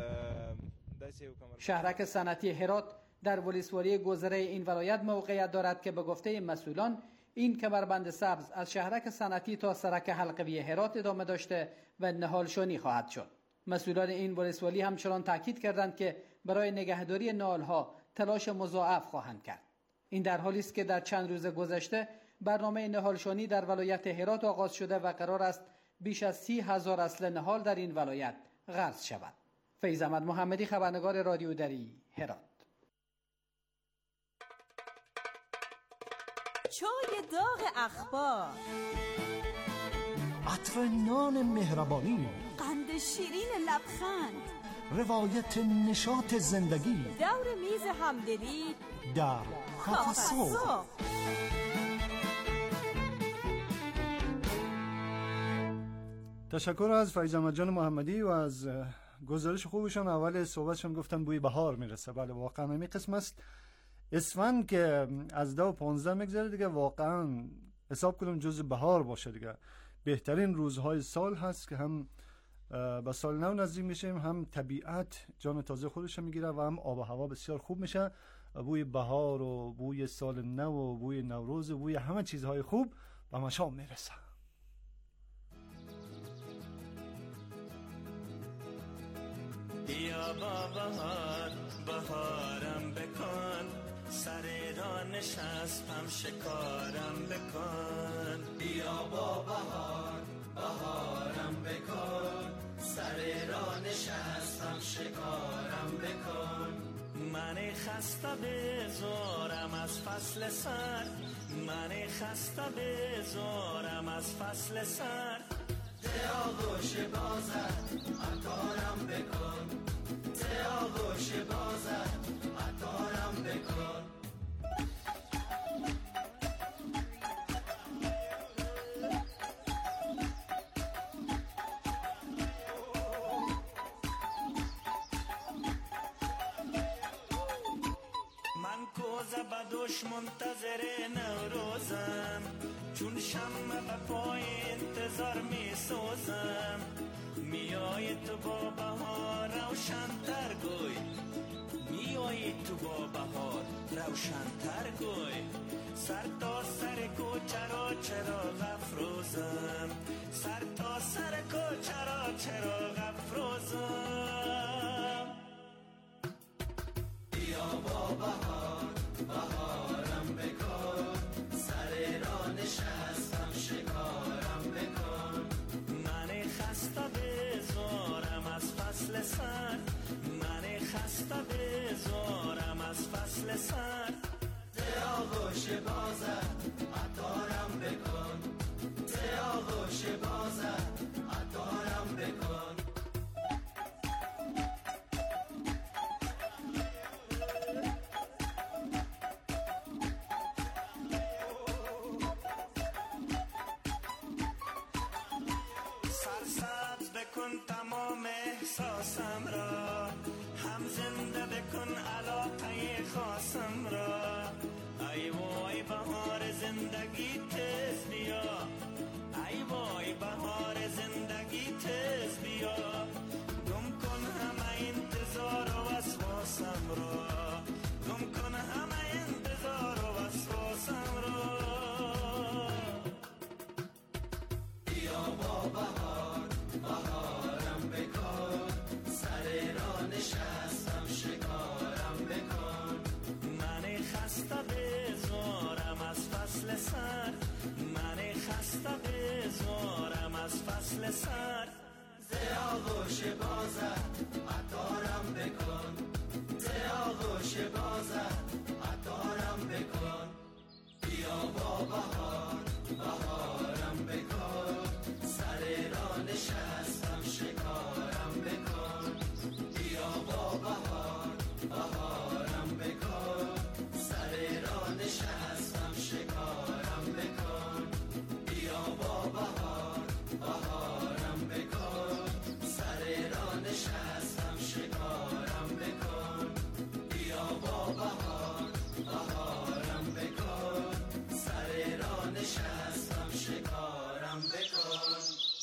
شهرک صنعتی هرات در ولسوالی گذره این ولایت موقعیت دارد که به گفته مسئولان این کمربند سبز از شهرک صنعتی تا سرک حلقوی هرات ادامه داشته و نهالشانی خواهد شد. مسئولان این ولسوالی همچنان تاکید کردند که برای نگهداری نالها تلاش مضاعف خواهند کرد. این در حالی است که در چند روز گذشته برنامه نهالشانی در ولایت هرات آغاز شده و قرار است بیش از سی هزار اصل نهال در این ولایت غرس شود. فیض احمد محمدی، خبرنگار رادیو دری، هرات. چای داغ اخبار. عطر نان مهربانی، قند شیرین لبخند، روایت نشاط زندگی، دور میز همدلی در کافه صبح. تشکر از فریض احمد جان محمدی و از گزارش خوبشان. اول صحبتشان گفتن بوی بهار میرسه. بله واقعا همین قسم است. اسفند که از ده و پانزده میگذره دیگه، واقعا حساب کنم جز بهار باشه دیگه. بهترین روزهای سال هست که هم به سال نو نزدیک میشیم، هم طبیعت جان تازه خودش میگیره و هم آب و هوا بسیار خوب میشه. بوی بهار و بوی سال نو و بوی نوروز و بوی همه چیزهای خوب به مشام میرسه. بیا با بهار بهارم بکن، سر را نشستم شکارم بکن. بیا با بهار بهارم بکن، سر را نشستم شکارم بکن. من خسته بزارم از فصل سر، من خسته بزارم از فصل سر. ته آغوش بازت عطارم بکن، ته آغوش بازت عطارم بکن. من کوزه بدوش منتظر نوروزم، چون شمع به پای انتظار می سوزم. میای تو با بهار روشن تر گوی، میای تو با بهار روشن تر گوی. سر تا سر کوچه را چراغ افروزم، سر تا سر کوچه را چراغ افروزم. بیا با بهار بهارم بکن، سر را نشستم شکارم بکن. من خسته بزارم از فصل سر، من خسته بزارم از فصل سر. ته آغوش بازت عطارم بکن، ته آغوش بازت عطارم بکن. سرسبز بکن تمام احساسم را، هم زنده بکن علاقه خاصم را. ای وای بهار زندگی تز بیا، ای وای بهار زندگی تز بیا. گم کن همه انتظار و وسواسم را، گم کن همه انتظار و وسواسم را. بیا با بهار بهارم بکن، سر را نشستم شکارم بکن. من خسته بزارم از فصل سر، من خسته بزارم از فصل سر. ته آغوش بازت عطارم بکن، ته آغوش بازت عطارم بکن. بیا با بهار بهارم بکن، سر را نشستم شکارم بکن. بیا با بهار بهارم بکن، سر را نشستم شکارم بکن. بیا با بهار بهارم بکن، سر را نشستم شکارم بکن. بیا با بهار بهارم بکن، سر را نشستم شکارم بکن.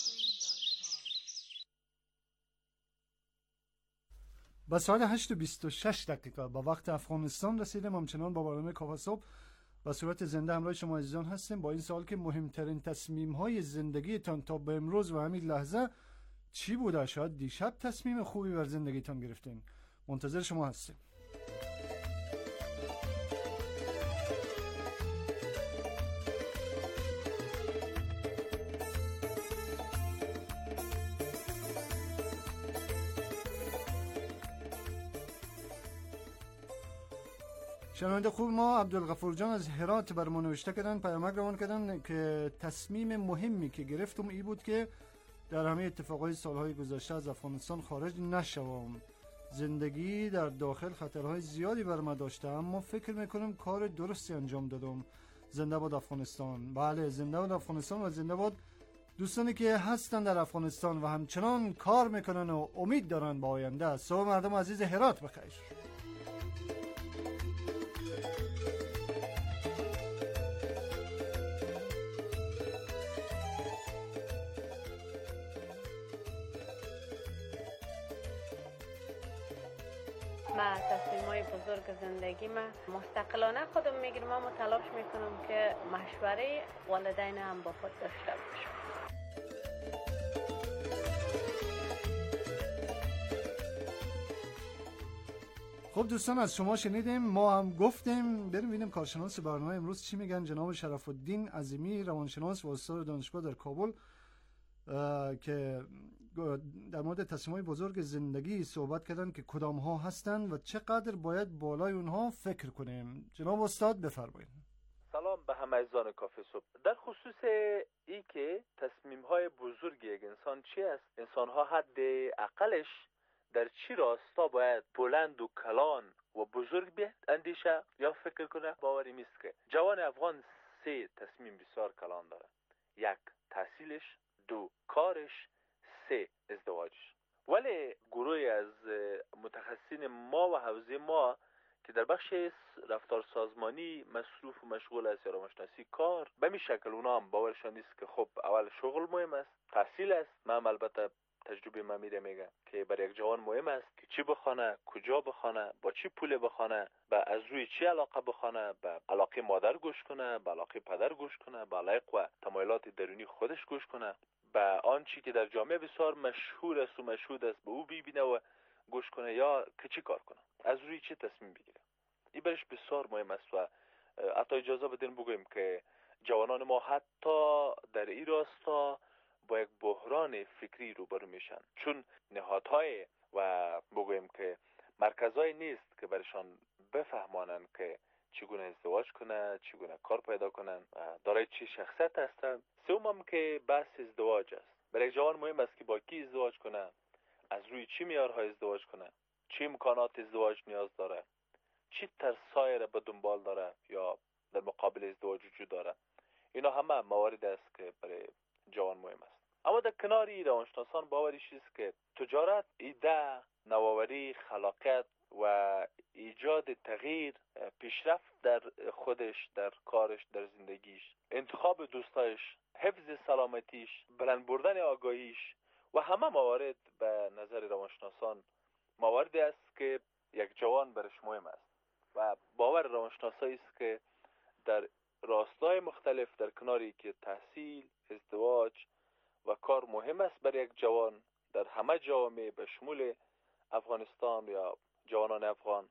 با ساعت هشت و بیست و شش دقیقه با وقت افغانستان رسیدیم. همچنان با برنامه کافه صبح و صورت زنده همراه شما عزیزان هستیم با این سوال که مهمترین تصمیم های زندگیتان تا به امروز و همین لحظه چی بوده؟ شاید دیشب تصمیم خوبی بر زندگیتان گرفتین. منتظر شما هستیم. شنونده خوب ما عبدالغفور جان از هرات بر ما نوشته کردن، پیامک روان کردن که تصمیم مهمی که گرفتم ای بود که در همه اتفاقای سالهای گذشته از افغانستان خارج نشوم. زندگی در داخل خطرهای زیادی بر ما داشته، اما فکر میکنم کار درستی انجام دادم. زنده باد افغانستان. بله، زنده باد افغانستان و زنده باد دوستانی که هستن در افغانستان و همچنان کار میکنن و امید دارن با آینده. صبح مردم عزیز هرات بخیر. ما تصمیم‌های بزرگ زندگی ما مستقلانه خودم میگیرم، اما تلاش میکنم که مشوره والدین هم با خود داشته باشم. خب دوستان، از شما شنیدیم، ما هم گفتیم. بریم ببینیم کارشناس برنامه امروز چی میگن. جناب شرف الدین عظیمی، روانشناس و استاد دانشگاه در کابل، که در مورد تصمیم‌های بزرگ زندگی صحبت کردن که کدام ها هستند و چقدر باید بالای اونها فکر کنیم. جناب استاد بفرمایید. سلام به همه عزیزان کافی صبح. در خصوص ای که تصمیم‌های بزرگ یک انسان چی است، انسان‌ها حد عقلش در چی راستا باید بلند و کلان و بزرگ بیاد اندیشه یا فکر کنه، باوری نیست که جوان افغان سه تصمیم بسیار کلان داره. یک، تحصیلش، دو، کارش، سه، ازدواجش. ولی گروهی از متخصصین ما و حوزه ما که در بخش رفتار سازمانی مصروف و مشغول است یا روانشناسی کار، به می شکل اونا هم باورشان نیست که خب اول شغل مهم است، تحصیل است. من البته تجربه من میره میگه که برای یک جوان مهم است که چی بخونه، کجا بخونه، با چی پول بخونه، با از روی چی علاقه بخونه، با علاقه مادر گوش کنه، با علاقه پدر گوش کنه، با علاقه و تمایلات درونی خودش گوش کنه، با آن چی که در جامعه بسیار مشهور است و مشهود است به او ببینه و گوش کنه، یا که چی کار کنه، از روی چی تصمیم بگیره. این برش بسیار مهم است. و حتی اجازه بدین بگویم که جوانان ما حتی در این راستا با یک بحران فکری روبرو میشن، چون نهادهای و بگویم که مرکزهای نیست که برشان بفهمانند که چگونه ازدواج کنه، چگونه کار پیدا کنن، دارای چی شخصیت هستن. سوم هم که بحث ازدواج است. برای جوان مهم است که با کی ازدواج کنه، از روی چی معیارها ازدواج کنه، چه امکانات ازدواج نیاز داره، چی ترسایی را به دنبال داره یا در مقابل ازدواج وجود داره. اینا همه موارد است که برای جوان مهم است. اما در کناری روانشناسان باوریش است که تجارت، ایده، نوآوری، خلاقیت و ایجاد تغییر، پیشرفت در خودش، در کارش، در زندگیش، انتخاب دوستایش، حفظ سلامتیش، بلند بردن آگاهیش و همه موارد به نظر روانشناسان مواردی است که یک جوان برش مهم است. و باور روانشناسایی است که در راستای مختلف در کناری که تحصیل، ازدواج و کار مهم است برای یک جوان در همه جوامع به شمول افغانستان یا جوانان افغان،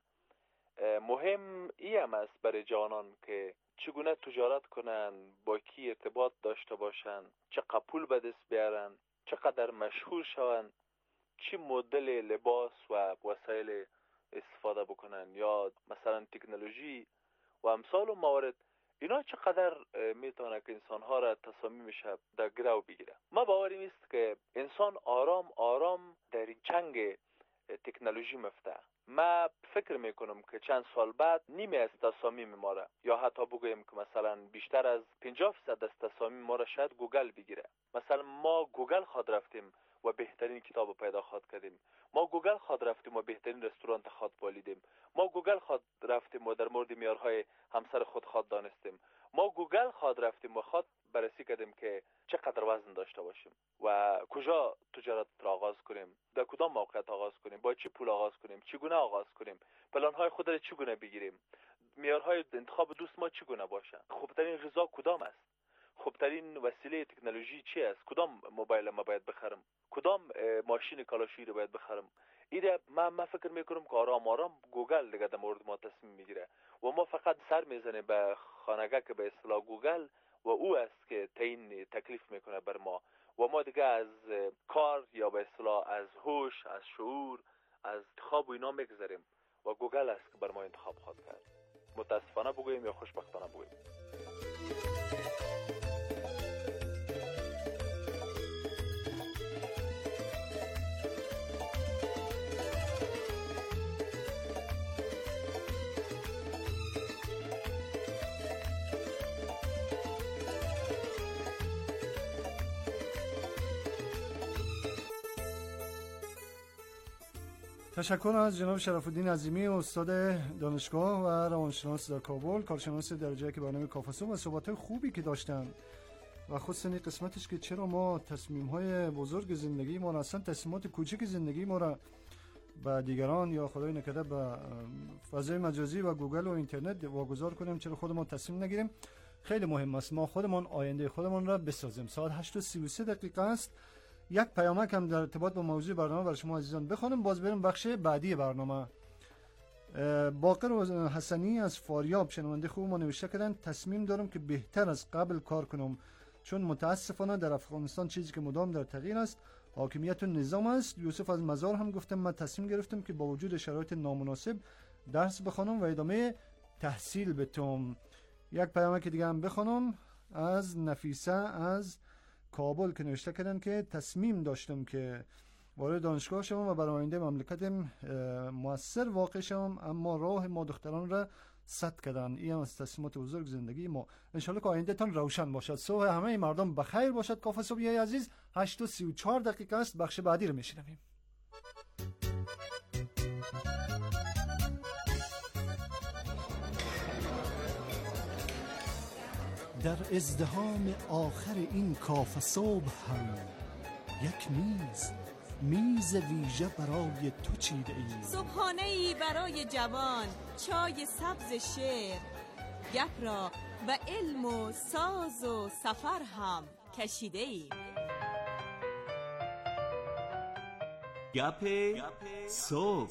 مهم ای هم است برای جوانان که چگونه تجارت کنن، با کی ارتباط داشته باشن، چقدر پول به دست بیارن، چقدر مشهور شون، چی مدل لباس و وسایل استفاده بکنن، یا مثلا تکنولوژی و امثال و موارد. اینا چقدر میتونه که انسانها را تصامیمش در گرو بگیره. ما باوری نیست که انسان آرام آرام در این چنگ تکنولوژی مفته. ما فکر میکنم که چند سال بعد نیمه از تصامیم ما را، یا حتی بگویم که مثلا بیشتر از پنجاه درصد از تصامیم ما را شاید گوگل بگیره. مثلا ما گوگل خود رفتیم و بهترین کتاب پیدا خود کردیم. ما گوگل خود رفتیم و بهترین رستوران خود بالیدیم. ما گوگل خود رفتیم و در مورد معیارهای همسر خود خود دانستیم. ما گوگل خود رفتیم و خود بررسی کردیم که چقدر وزن داشته باشیم و کجا تجارت را آغاز کنیم، در کدام موقعیت آغاز کنیم، با چه پول آغاز کنیم، چگونه آغاز کنیم، پلان‌های خود را چگونه بگیریم، معیارهای انتخاب دوست ما چگونه باشه، خوبترین غذا کدام است، خوبترین وسیله تکنولوژی چی است، کدام موبایل ما باید بخرم، کدام ماشین کالاشویی رو باید بخرم. ایده من ما فکر میکنم که آرام آرام گوگل دیگه در مورد ما تصمیم میگیره و ما فقط سر میزنه به خانگاه که به اصطلاح گوگل و او است که تعیین تکلیف میکنه بر ما و ما دیگه از کار یا به اصطلاح از هوش، از شعور، از انتخاب و اینا میگذریم و گوگل است که بر ما انتخاب خواهد کرد. متاسفانه بگوییم یا خوشبختانه بگوییم. تشکر از جناب شرف الدین عظیمی، استاد دانشگاه و روانشناس در کابل، کارشناس درجه که برنامه کافه صبح و صحبت‌های خوبی که داشتن و خصوصا این قسمتش که چرا ما تصمیم‌های بزرگ زندگی ما را، اصلا تصمیمات کوچک زندگی ما را به دیگران یا خدای نکرده به فضای مجازی و گوگل و اینترنت واگذار کنیم، چرا خودمون تصمیم نگیریم. خیلی مهم است ما خودمان آینده خودمان را بسازیم. ساعت هشت و سی و سه دقیقه است. یک پیامک هم در ارتباط با موضوع برنامه برای شما عزیزان بخونم، باز بریم بخش بعدی برنامه. باقر حسنی از فاریاب شنونده خوب ما نوشته کردن تصمیم دارم که بهتر از قبل کار کنم، چون متاسفانه در افغانستان چیزی که مدام در تغییر است حاکمیت و نظام است. یوسف از مزار هم گفتم من تصمیم گرفتم که با وجود شرایط نامناسب درس بخونم و ادامه تحصیل بتم. یک پیامک دیگه هم بخونم از نفیسه از کابل که نوشته کردن که تصمیم داشتم که وارد دانشگاه شوم و برای آینده مملکتم موثر واقع شوم، اما راه ما دختران را سد کردن. این از تصمیمات بزرگ زندگی ما. انشالله که آینده تان روشن باشد. صبح همه مردم بخیر باشد. کافه صبحی عزیز هشت و سی و چهار دقیقه است. بخش بعدی رو میشنویم. در ازدحام آخر این کافه صبح هم یک میز میز ویژه برای تو چیده ای، صبحانه ای برای جوان، چای سبز شعر، گپ را و علم و ساز و سفر هم کشیده ای. گپ صبح.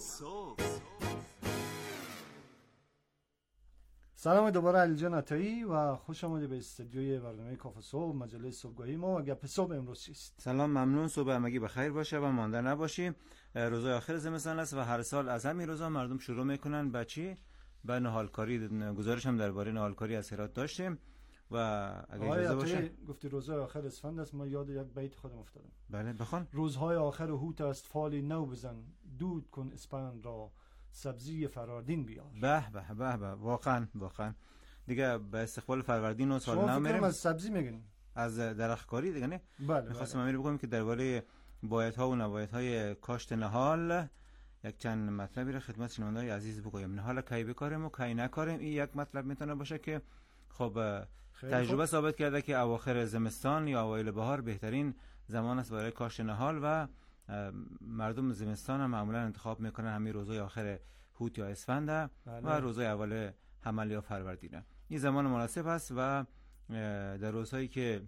سلام دوباره علی جان عطایی و خوش آمدید به استودیوی برنامه کافه صبح، مجله صبحگاهی ما و گپ صبح. امروز چیست؟ سلام، ممنون. صبح همگی بخیر باشه و مانده نباشی. روزهای آخر زمستان است و هر سال از همین روزا مردم شروع میکنن به چی؟ به نهالکاری. گزارش هم درباره نهالکاری از هرات داشتیم و اگه اجازه باشه گفتی روزهای آخر اسفند است، ما یاد یک بیت خودم افتادم. بله بخوان. روزهای آخر هوت است، فالی نو بزن، دود کن اسپند را، سبزی فروردین بیار. به به به به، واقعا واقعا دیگه به استقبال فروردین و سال نو میریم. شما از سبزی میگین؟ از درختکاری دیگه نه؟ بله. می‌خواستم امیر بگم که درباره بایدها و نبایدهای کاشت نهال یک چند مطلبی را خدمت شنوندگان عزیز بگویم. نهال کی بکاریم و کی نکاریم، این یک مطلب میتونه باشه که خب تجربه خوب. ثابت کرده که اواخر زمستان یا اوایل بهار بهترین زمان است برای کاشت نهال و مردم زمستان هم معمولا انتخاب میکنن همین روزهای آخر هوت یا اسفند و روزهای اول حمل یا فروردین. این زمان مناسب است و در روزهایی که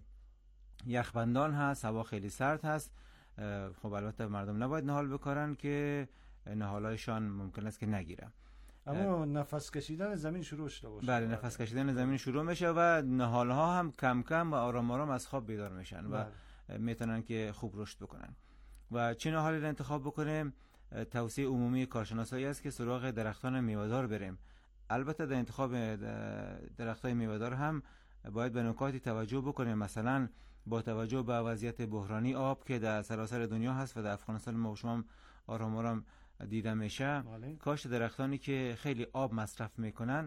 یخبندان هست، هوا خیلی سرد هست، خب البته مردم نباید نهال بکارن که نهالایشان ممکن است که نگیره. اما نفس کشیدن زمین شروع شده باشه. بله، نفس کشیدن زمین شروع میشه و نهالها هم کم کم و آرام آرام از خواب بیدار میشن و میتونن که خوب رشد بکنن. و چه نهالی را انتخاب بکنیم؟ توصیه عمومی کارشناسایی است که سراغ درختان میوه‌دار بریم. البته در انتخاب درختای میوه‌دار هم باید به نکاتی توجه بکنیم، مثلا با توجه به وضعیت بحرانی آب که در سراسر دنیا هست و در افغانستان ما و شما هم آرام آرام دیده میشه. کاشت درختانی که خیلی آب مصرف میکنن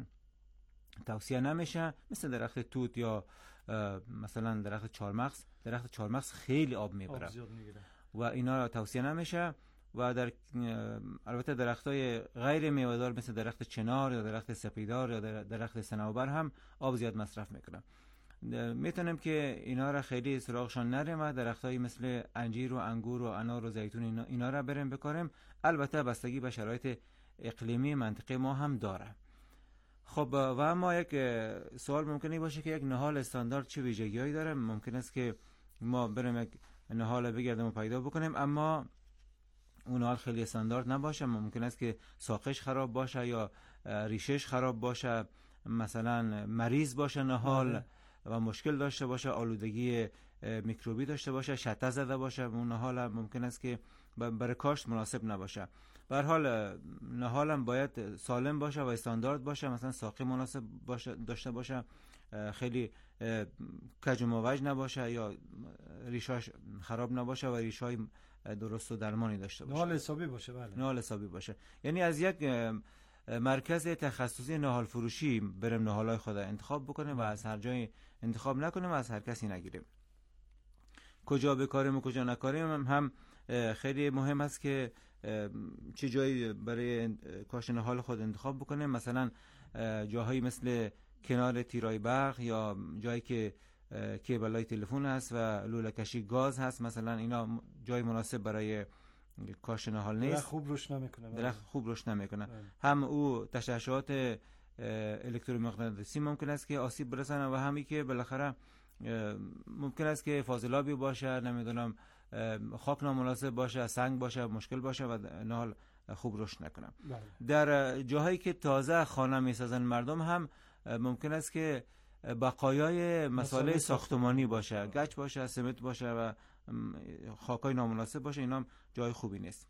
توصیه نمیشه، مثل درخت توت یا مثلا درخت چهارمغز. درخت چهارمغز خیلی آب میبره و اینا را توصیه نمیشه. و در البته درختای غیر میوه‌دار مثل درخت چنار یا درخت سپیدار یا درخت صنوبر هم آب زیاد مصرف میکنن. میتونیم که اینا را خیلی سراغشان نریم و درختایی مثل انجیر و انگور و انار و زیتون اینا, اینا را بریم بکاریم. البته بستگی به شرایط اقلیمی منطقه ما هم داره. خب و اما یک سوال ممکنه باشه که یک نهال استاندارد چه ویژگی‌هایی داره؟ ممکن است که ما بریم یک نهال بگردیم و پیدا بکنیم اما اون نهال خیلی استاندارد نباشه. ممکن است که ساقش خراب باشه یا ریشش خراب باشه، مثلا مریض باشه نهال و مشکل داشته باشه، آلودگی میکروبی داشته باشه، شته زده باشه. اون نهال ممکن است که برای کاشت مناسب نباشه. به هر حال نهالم باید سالم باشه و استاندارد باشه، مثلا ساقه مناسب باشه داشته باشه، خیلی کج و موج نباشه یا ریشاش خراب نباشه و ریشای درست و درمانی داشته باشه. نهال حسابی باشه. بله، نهال حسابی باشه. یعنی از یک مرکز تخصصی نهال فروشی بریم نهالای خود انتخاب بکنیم و از هر جای انتخاب نکنیم و از هر کسی نگیریم. کجا بکاریم و کجا نکاریم هم خیلی مهم است که چه جایی برای کاشت نهال خود انتخاب بکنیم. مثلا جاهایی مثل کنار تیرای برق یا جایی که کیبلای تلفن هست و لوله کشی گاز هست، مثلا اینا جای مناسب برای کاشت نهال نیست. درخت خوب روش نمیکنه. درخت خوب روش نمیکنه. هم او تشعشعات الکترومغناطیسی ممکن است که آسیب برسانه و همی که بالاخره ممکن است که فاضلابی باشه، نمیدونم خاک نامناسب باشه، سنگ باشه، مشکل باشه و نهال خوب رشد نکنه. در جاهایی که تازه خانه میسازن مردم هم ممکن است که بقایای مسائل ساختمانی باشه، گچ باشه، سمنت باشه و خاکای نامناسب باشه، اینا هم جای خوبی نیست.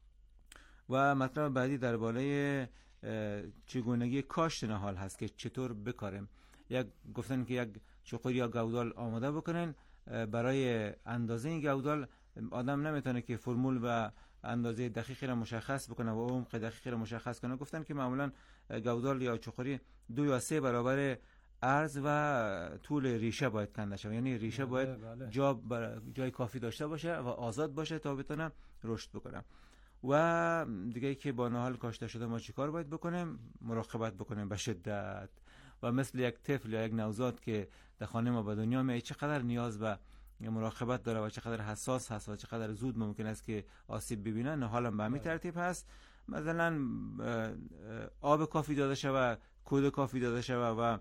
و مطلب بعدی درباره چگونگی کاشت نهال هست که چطور بکاریم. یک گفتن که یک چقور یا گودال آماده بکنن. برای اندازه این گودال آدم نمیتونه که فرمول و اندازه دقیقی را مشخص بکنه و عمق دقیقی را مشخص کنه. گفتن که معمولا گودال یا چقوری دو یا سه برابر عرض و طول ریشه باید کنده شود، یعنی ریشه باید بله. جا جای کافی داشته باشه و آزاد باشه تا بتونه رشد بکنه. و دیگه که با نهال کاشته شده ما چیکار باید بکنیم؟ مراقبت بکنیم به شدت و مثل یک طفل یا یک نوزاد که در خانه ما به دنیا میاد چقدر نیاز به مراقبت داره و چقدر حساس هست و چقدر زود ممکن است که آسیب ببینه، نهال هم به همین ترتیب هست. مثلا آب کافی داده شود، کود کافی داده شود و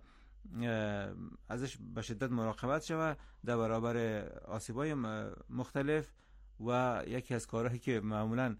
ازش به شدت مراقبت شود در برابر آسیب‌های مختلف. و یکی از کارهایی که معمولا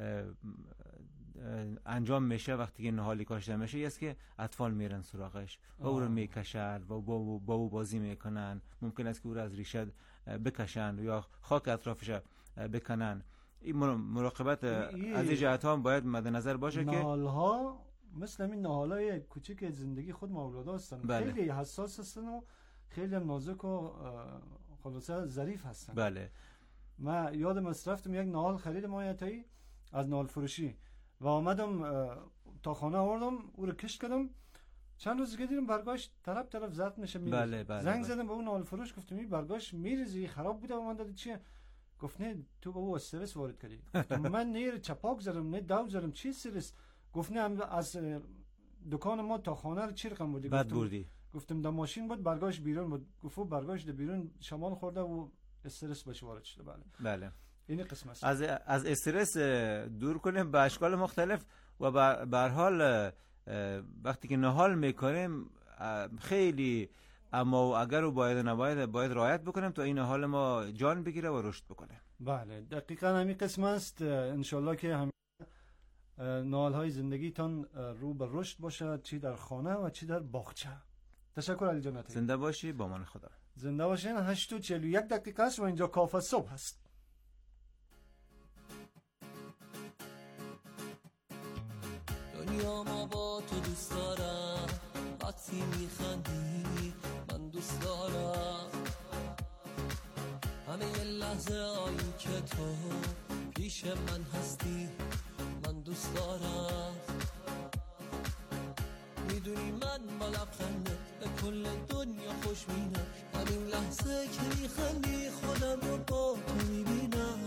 انجام میشه وقتی که نهالی کاشته میشه است که اطفال میرن سراغش و او رو میکشن و با او بازی میکنن. ممکن است که او رو از ریشه بکشن یا خاک اطرافش بکنن. این مراقبت از این جهت ها باید مد نظر باشه که نهال ها مثل همین نهالای کوچیک زندگی خود مولودا هستن. بله. خیلی حساس هستن و خیلی نازک و خلاصه ظریف هستن. بله. ما یادم است رفتم یک نهال خریدم آیتایی از نهال فروشی و آمدم تا خانه آوردم او رو کشت کردم. چند روز دیگه دیدم برگاش طرف طرف زرد میشه میریزه. بله بله زنگ بله. زدم به اون نهال فروش گفتم این برگاش میریزه خراب بوده و من داد چیه؟ گفت نه تو به او استرس وارد کردی. من نه چپاک زدم نه داو زدم چی استرس؟ گفت نه از دکان ما تا خانه رو چی رقم بودی؟ بعد بردی. گفتم در ماشین بود برگاش بیرون بود. گفت برگاش در بیرون شمال خورده و استرس بهش وارد شده. بله بله این قسم است. از از استرس دور کنیم به اشکال مختلف و به هر حال وقتی که نهال میکنیم خیلی اما و اگر و باید و نباید باید رعایت بکنیم تا این نهال ما جان بگیره و رشد بکنه. بله دقیقاً همین قسم است. انشالله که هم نهال های زندگیتان رو به رشد باشه، چی در خانه و چی در باغچه. تشکر علی جان. زنده باشی، با من خدا. زنده باشین. هشت و چهل و یک دقیقه است و اینجا کافه صبح هست. دنیا ما با تو دوست دارم، وقتی میخندی من دوست دارم، همه یه لحظه آیی که تو پیش من هستی من دوست دارم. میدونی من با لبخندت به کل دنیا خوش می‌بینم، همین لحظه که میخندی خودم رو با تو میبینم.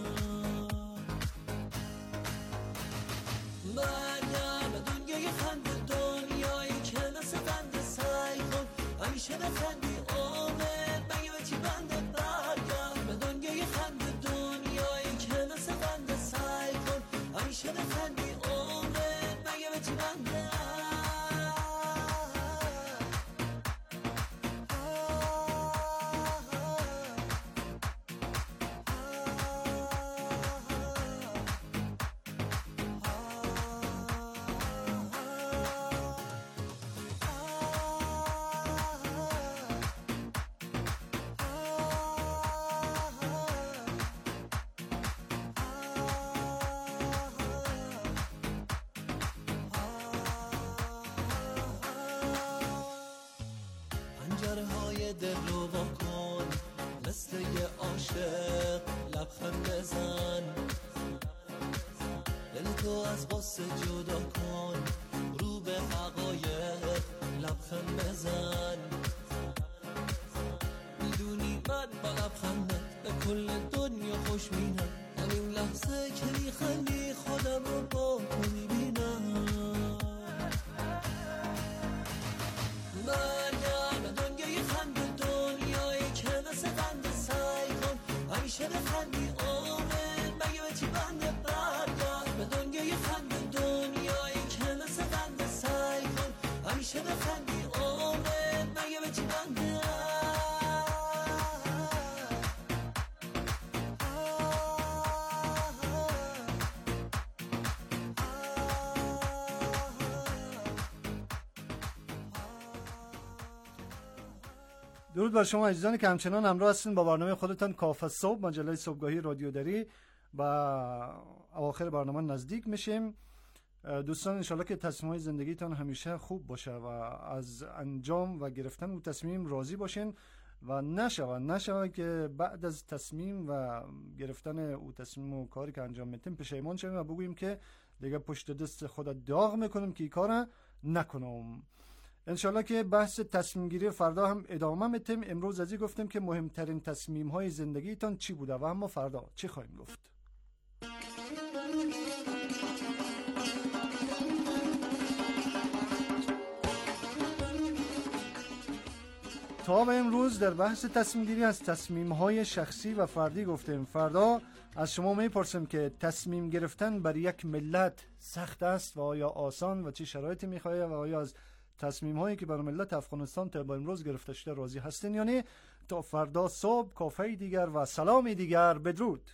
برگرد به دنیای خنده، دنیایی که مثل بنده سعی کن همیشه بخندی عمر مگه به چی بنده. برگرد به دنیای خنده، دنیایی که مثل بنده سعی کن همیشه بخندی عمر مگه به چی بنده. قصه جدا کن، رو به حقایق لبخند بزن. میدونی من با لبخندت به کل دنیا خوش مینم، همین لحظه که میخندی خودم رو با تو میبینم. برگرد به دنیای خند، دنیایی که مثل قند، سعی کن همیشه بخندی آمن، مگه به چی بنده. برگرد به دنیای خند، دنیایی که مثل قند، سعی کن همیشه بخندی آمن، مگه به چی بنده. درود بر شما عزیزانی که همچنان همراه هستین با برنامه خودتان کافه صبح، مجله صبحگاهی رادیو دری. و اواخر برنامه نزدیک میشیم. دوستان انشالله که تصمیم‌های زندگیتان همیشه خوب باشه و از انجام و گرفتن اون تصمیم راضی باشین و نشوه نشوه که بعد از تصمیم و گرفتن اون تصمیم و کاری که انجام میتیم پشیمان شویم و بگوییم که دیگه پشت دست خود داغ میکنم که این کارا نکنم. انشالله که بحث تصمیم گیری فردا هم ادامه میتیم. امروز ازی گفتیم که مهمترین تصمیم های زندگیتان چی بوده و اما فردا چی خواهیم گفت. تا به امروز در بحث تصمیم گیری از تصمیم های شخصی و فردی گفتیم. فردا از شما میپرسیم که تصمیم گرفتن بر یک ملت سخت است و آیا آسان و چه شرایطی میخواه و آیا از تصمیم هایی که بر ملت افغانستان تا به امروز گرفته شده راضی هستین یا نه. تا فردا صبح کافه دیگر و سلام دیگر. بدرود.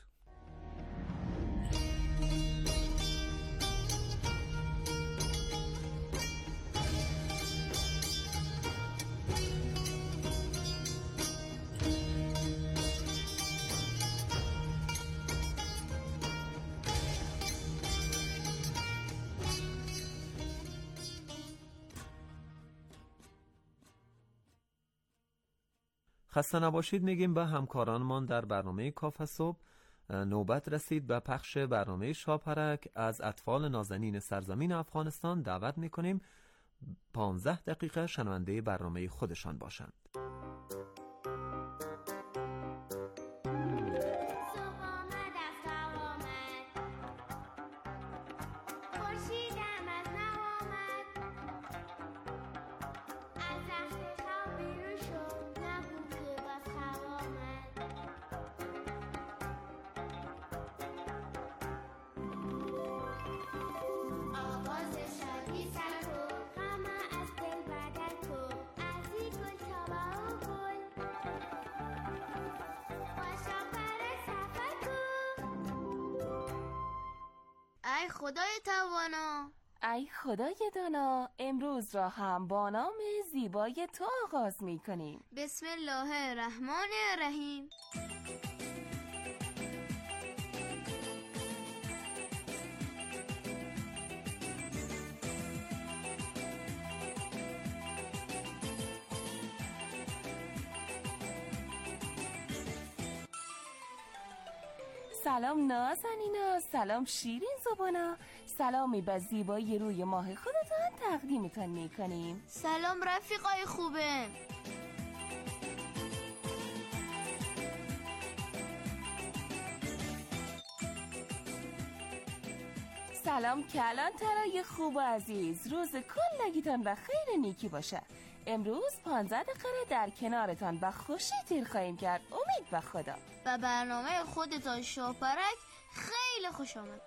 خسته نباشید میگیم به همکارانمان در برنامه کافه صبح. نوبت رسید به پخش برنامه شاپرک. از اطفال نازنین سرزمین افغانستان دعوت میکنیم پانزده دقیقه شنونده برنامه خودشان باشند. ای خدای توانا، ای خدای دانا، امروز را هم با نام زیبای تو آغاز می کنیم. بسم الله الرحمن الرحیم. سلام نازنینا، سلام شیرین زبانا، سلامی به زیبایی روی ماه خودتان تقدیمتان میکنیم. سلام رفیقای خوبه. سلام کلان ترای خوب و عزیز، روز کلگیتان و خیر نیکی باشه. امروز پانزده دقیقه در کنارتان و خوشی تیر خواهیم کرد، امید به خدا. و برنامه خودتان شاپرک خیلی خوش آمد.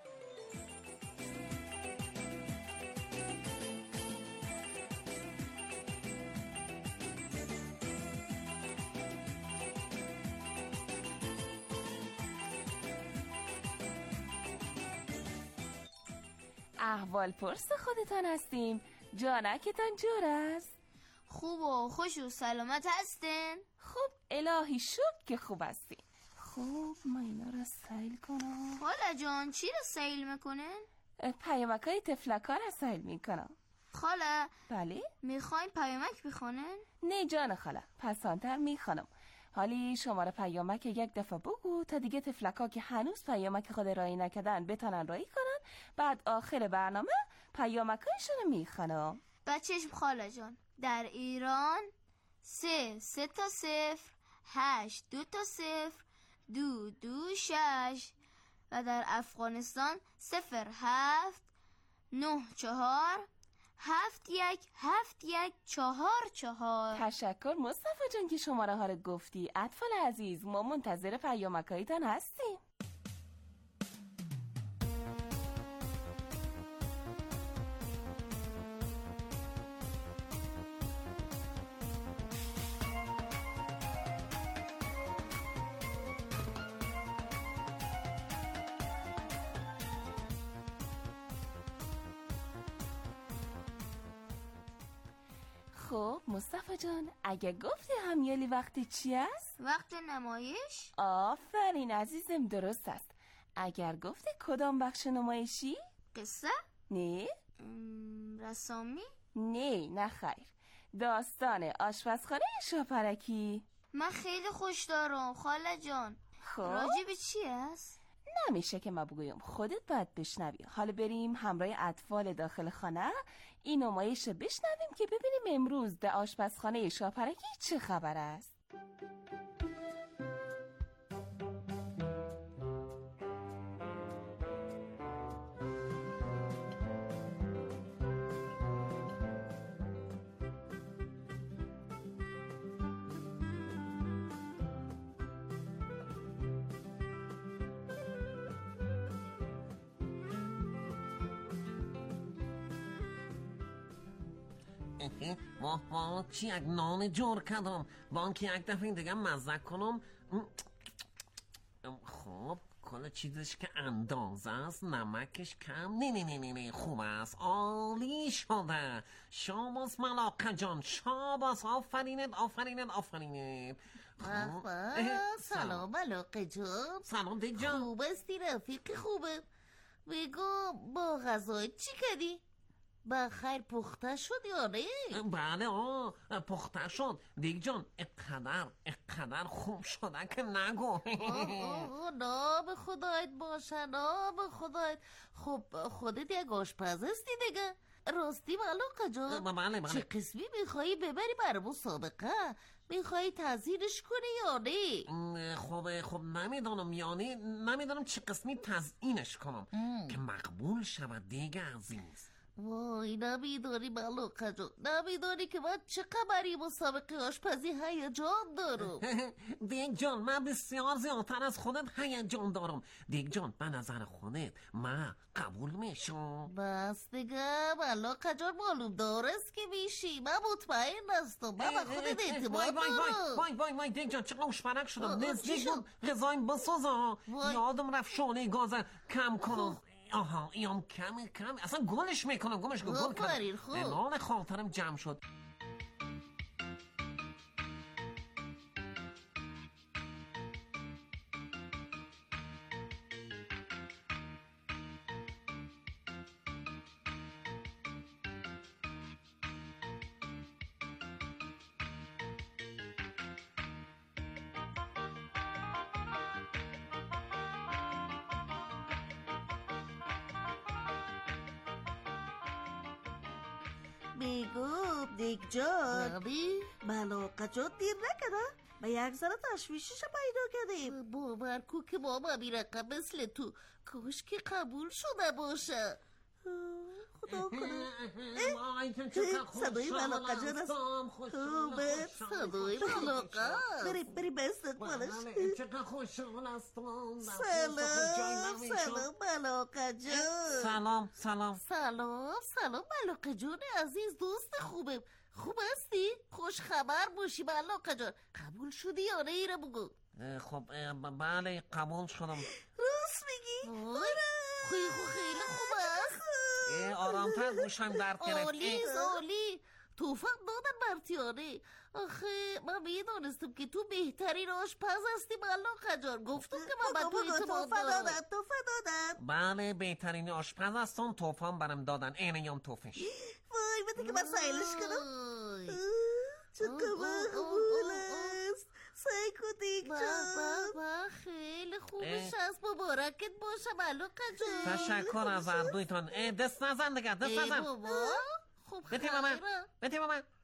احوال پرس خودتان هستیم، جانکتان جور است؟ خوب و خوش و سلامت هستین؟ خوب الهی شکر که خوب هستین. خوب ما اینا را سیل کنم. خاله جان چی را سیل میکنن؟ پیامکای تفلکا را سیل میکنم. خاله بله؟ میخواین پیامک بخونن؟ نه جان خاله، پسانتر میخوانم. حالی شماره پیامک یک دفعه بگو تا دیگه تفلکا که هنوز پیامک خود رایی نکردن بتونن رایی کنن. بعد آخر برنامه پیامکایشون رو میخونم. بچشم خاله جان، در ایران سه سه تا صفر، هشت دو تا صفر، دو دو شش، و در افغانستان صفر هفت نه چهار هفت یک هفت یک چهار چهار. تشکر مصطفی جان که شماره ها رو گفتی. اطفال عزیز، ما منتظر پیامکایتان هستیم. خب مصطفی جان، اگه گفتی همیالی وقتی چی است؟ وقت نمایش؟ آفرین عزیزم، درست است. اگر گفتی کدام بخش نمایشی؟ قصه؟ نه. رسامی؟ نه نه خیر، داستان آشپزخانه شاپرکی. من خیلی خوش دارم خاله جان. خب راجع به چی است؟ نمیشه که ما بگویم، خودت باید بشنوی. حالا بریم همراه اطفال داخل خانه این نمایش رو بشنویم که ببینیم امروز در آشپزخانه شاپرکی چه خبر است. واه واه چی یک نان جور کردم، با که یک دفعه دیگه مزه کنم. خب کل چیزش که اندازه است، نمکش کم، نه نه نه نه نه خوب است، عالی شده. شاباس ملاقه جان، شاباس، آفرینت آفرینت آفرینت. خب سلام ملاقه جان. سلام دیگ جان. خوب استی رفیق خوبه. بگو با غذای چی کردی؟ بخیر پخته شد یا نه؟ بله آه پخته شد دیگ جان. اقدر اقدر خوب شده که نگو. نام خدایت باشه، نام خدایت. خب خودت یک آشپز هستی دیگه. راستی ملاقه جان، بله بله. چه قسمی میخوایی ببری برای مسابقه؟ میخوایی تزیینش کنی یا نه؟ خب خب نمیدانم، یعنی نمیدانم چه قسمی تزیینش کنم ام. که مقبول شود دیگه عزیز. وای نمیداری ملاقه جان، نمیداری که من چه قبری مسابقه آشپزی هیجان دارم. دیگ جان من بسیار زیادتر از خودت هیجان دارم. دیگ جان به نظر خودت من قبول میشم؟ بس دیگه ملاقه جان، معلوم دارست که میشی. من مطمئن هستم، من به خودت اعتماد دارم. وای وای وای دیگ جان چقدر اوشپرک شدم. نزدیک بود غذایم بسازم، یادم رفت شعله گاز کم کنم. آها ایام کم کم اصلا گلش میکنم، گلش گل گل کنم. نان خاطرم جمع شد. میگم دیگ جان، ملاقه جان دیر نکنه. ما یک ذره تشویشش پیدا کردیم. باور کن که ماما میرقم مثل تو، کاش که قبول شده باشه. خدا کنه. صدای ملاقه جان است. خوبه صدای ملاقه. بریم بریم به استقبالش. چقدر خوشحال هستم. سلام سلام ملاقه جان. سلام سلام سلام سلام ملاقه جان عزیز، دوست خوبه. خوب هستی؟ خوش خبر باشی ملاقه جان. قبول شدی یا نه ایره بگو. خب بله قبول شدم. راست میگی؟ آره خیلی خیلی خوب است. آرامتر گوشم درد گرفت. عالی عالی. توفق دادن برتیانه. آخه من میدانستم که تو بهترین آشپز هستی ملاقه جان. گفتم که من به تو اعتماد دارم. توفه دادن. بله بهترین آشپز هستم، توفم برم دادن. اینه هم توفش. وای بده که من سایلش کنم. چه مقبول است. سیکو دیگ جان بابا خیلی خوبش هست، مبارکت باشه ملوکه جان. تشکر از اردویتان. دست نزن دیگه، دست نزن. بابا خب بتی با من، بتی با من.